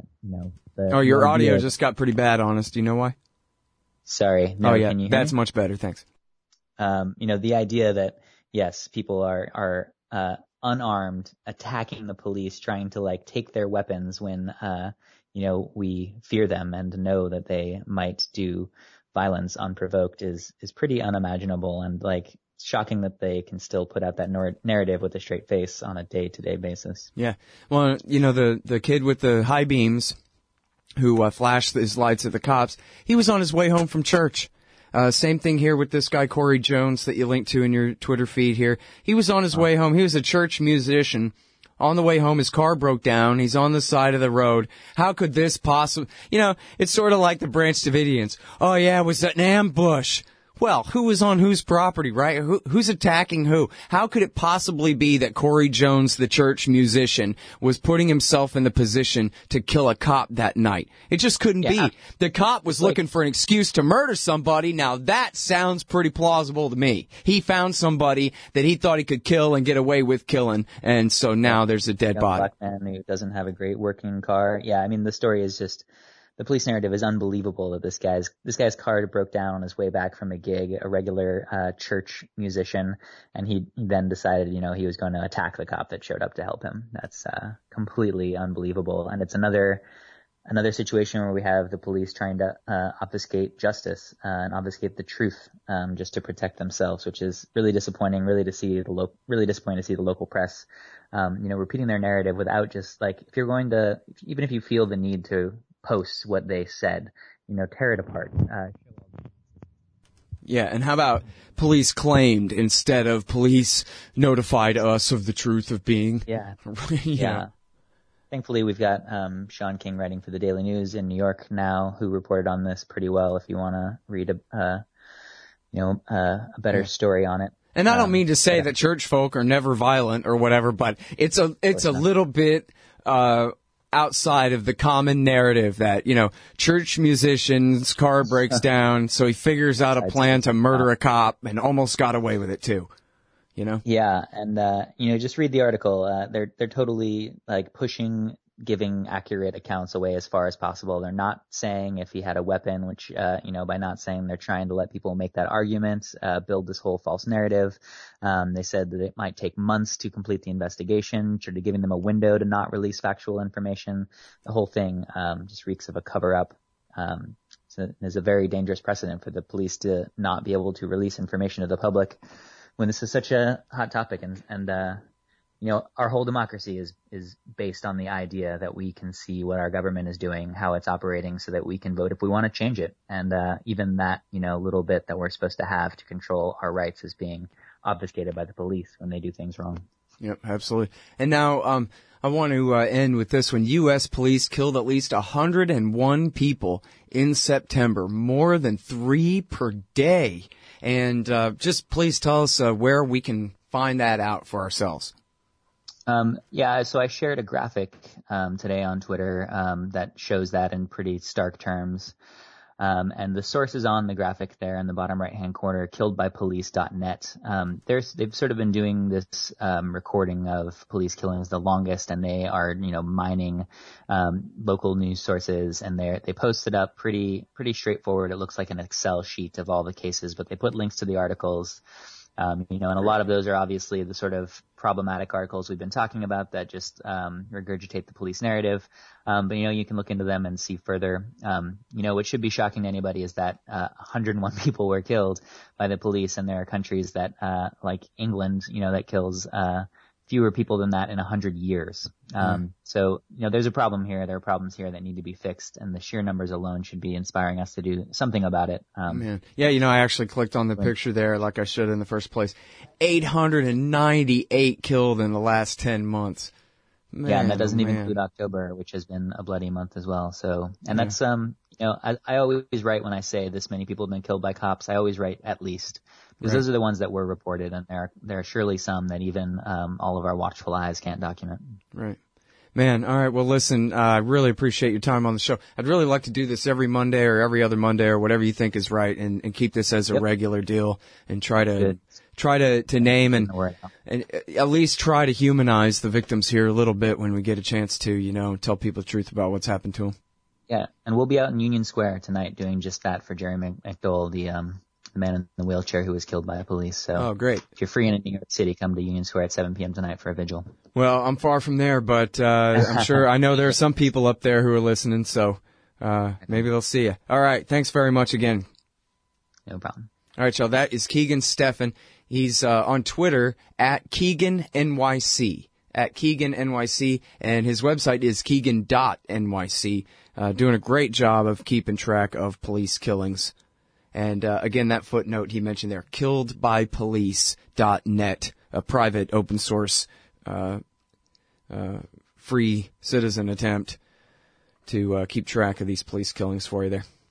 Your audio just got pretty bad on us. Do you know why? Sorry. No, yeah, can you hear that's me? much better. Thanks. The idea that, yes, people are unarmed, attacking the police, trying to take their weapons when, we fear them and know that they might do violence unprovoked is pretty unimaginable and shocking that they can still put out that narrative with a straight face on a day-to-day basis. Yeah. Well, the kid with the high beams who flashed his lights at the cops, he was on his way home from church. Same thing here with this guy, Corey Jones, that you linked to in your Twitter feed here. He was on his way home. He was a church musician. On the way home, his car broke down. He's on the side of the road. How could this possibly... it's sort of like the Branch Davidians. Oh, yeah, it was an ambush. Well, who was on whose property, right? Who's attacking who? How could it possibly be that Corey Jones, the church musician, was putting himself in the position to kill a cop that night? It just couldn't be. The cop was looking for an excuse to murder somebody. Now, that sounds pretty plausible to me. He found somebody that he thought he could kill and get away with killing, and so now there's a dead body. Black man who doesn't have a great working car. Yeah, I mean, the story is just... The police narrative is unbelievable that this guy's car broke down on his way back from a gig, a regular church musician, and he then decided, he was going to attack the cop that showed up to help him. That's completely unbelievable, and it's another situation where we have the police trying to obfuscate justice and obfuscate the truth just to protect themselves, which is really disappointing. Really disappointing to see the local press, repeating their narrative without just even if you feel the need to post what they said, tear it apart. Yeah, and how about police claimed instead of police notified us of the truth of being? Yeah. Yeah. Thankfully, we've got Sean King writing for the Daily News in New York now, who reported on this pretty well. If you want to read a better story on it. And I don't mean to say that church folk are never violent or whatever, but it's a little bit outside of the common narrative that, church musician's car breaks down, so he figures out a plan to murder a cop and almost got away with it too. Yeah, and just read the article. They're totally pushing giving accurate accounts away as far as possible. They're not saying if he had a weapon, which by not saying, they're trying to let people make that argument, build this whole false narrative. They said that it might take months to complete the investigation, sort of giving them a window to not release factual information. The whole thing just reeks of a cover-up. So there's a very dangerous precedent for the police to not be able to release information to the public when this is such a hot topic. And our whole democracy is based on the idea that we can see what our government is doing, how it's operating, so that we can vote if we want to change it. And even that, little bit that we're supposed to have to control our rights is being obfuscated by the police when they do things wrong. Yep, absolutely. And now I want to end with this one. U.S. police killed at least 101 people in September, more than 3 per day. And just please tell us where we can find that out for ourselves. So I shared a graphic today on Twitter that shows that in pretty stark terms. And the source is on the graphic there in the bottom right-hand corner, killedbypolice.net. They've sort of been doing this recording of police killings the longest, and they are, mining local news sources, and they post it up pretty straightforward. It looks like an Excel sheet of all the cases, but they put links to the articles. And a lot of those are obviously the sort of problematic articles we've been talking about that just regurgitate the police narrative. But you can look into them and see further. What should be shocking to anybody is that 101 people were killed by the police, and there are countries that, like England, that kills fewer people than that in 100 years. So there's a problem here. There are problems here that need to be fixed, and the sheer numbers alone should be inspiring us to do something about it. Yeah, I actually clicked on the picture there like I should in the first place. 898 killed in the last 10 months. Man, and that doesn't even include October, which has been a bloody month as well. So, and that's, I always write when I say this many people have been killed by cops, I always write at least. Because those are the ones that were reported, and there are surely some that even all of our watchful eyes can't document. Right. Man, all right, well, listen, I really appreciate your time on the show. I'd really like to do this every Monday or every other Monday or whatever you think is right, and keep this as a regular deal, and try to name and at least try to humanize the victims here a little bit when we get a chance to, tell people the truth about what's happened to them. Yeah, and we'll be out in Union Square tonight doing just that for Jerry McDowell, the man in the wheelchair who was killed by the police. So, great. If you're free in New York City, come to Union Square at 7 p.m. tonight for a vigil. Well, I'm far from there, but I'm sure I know there are some people up there who are listening, so maybe they'll see you. All right, thanks very much again. No problem. All right, y'all, that is Keegan Steffen. He's on Twitter at KeeganNYC, and his website is Keegan.NYC, doing a great job of keeping track of police killings. And again, that footnote he mentioned there, killedbypolice.net, a private open source free citizen attempt to keep track of these police killings for you there.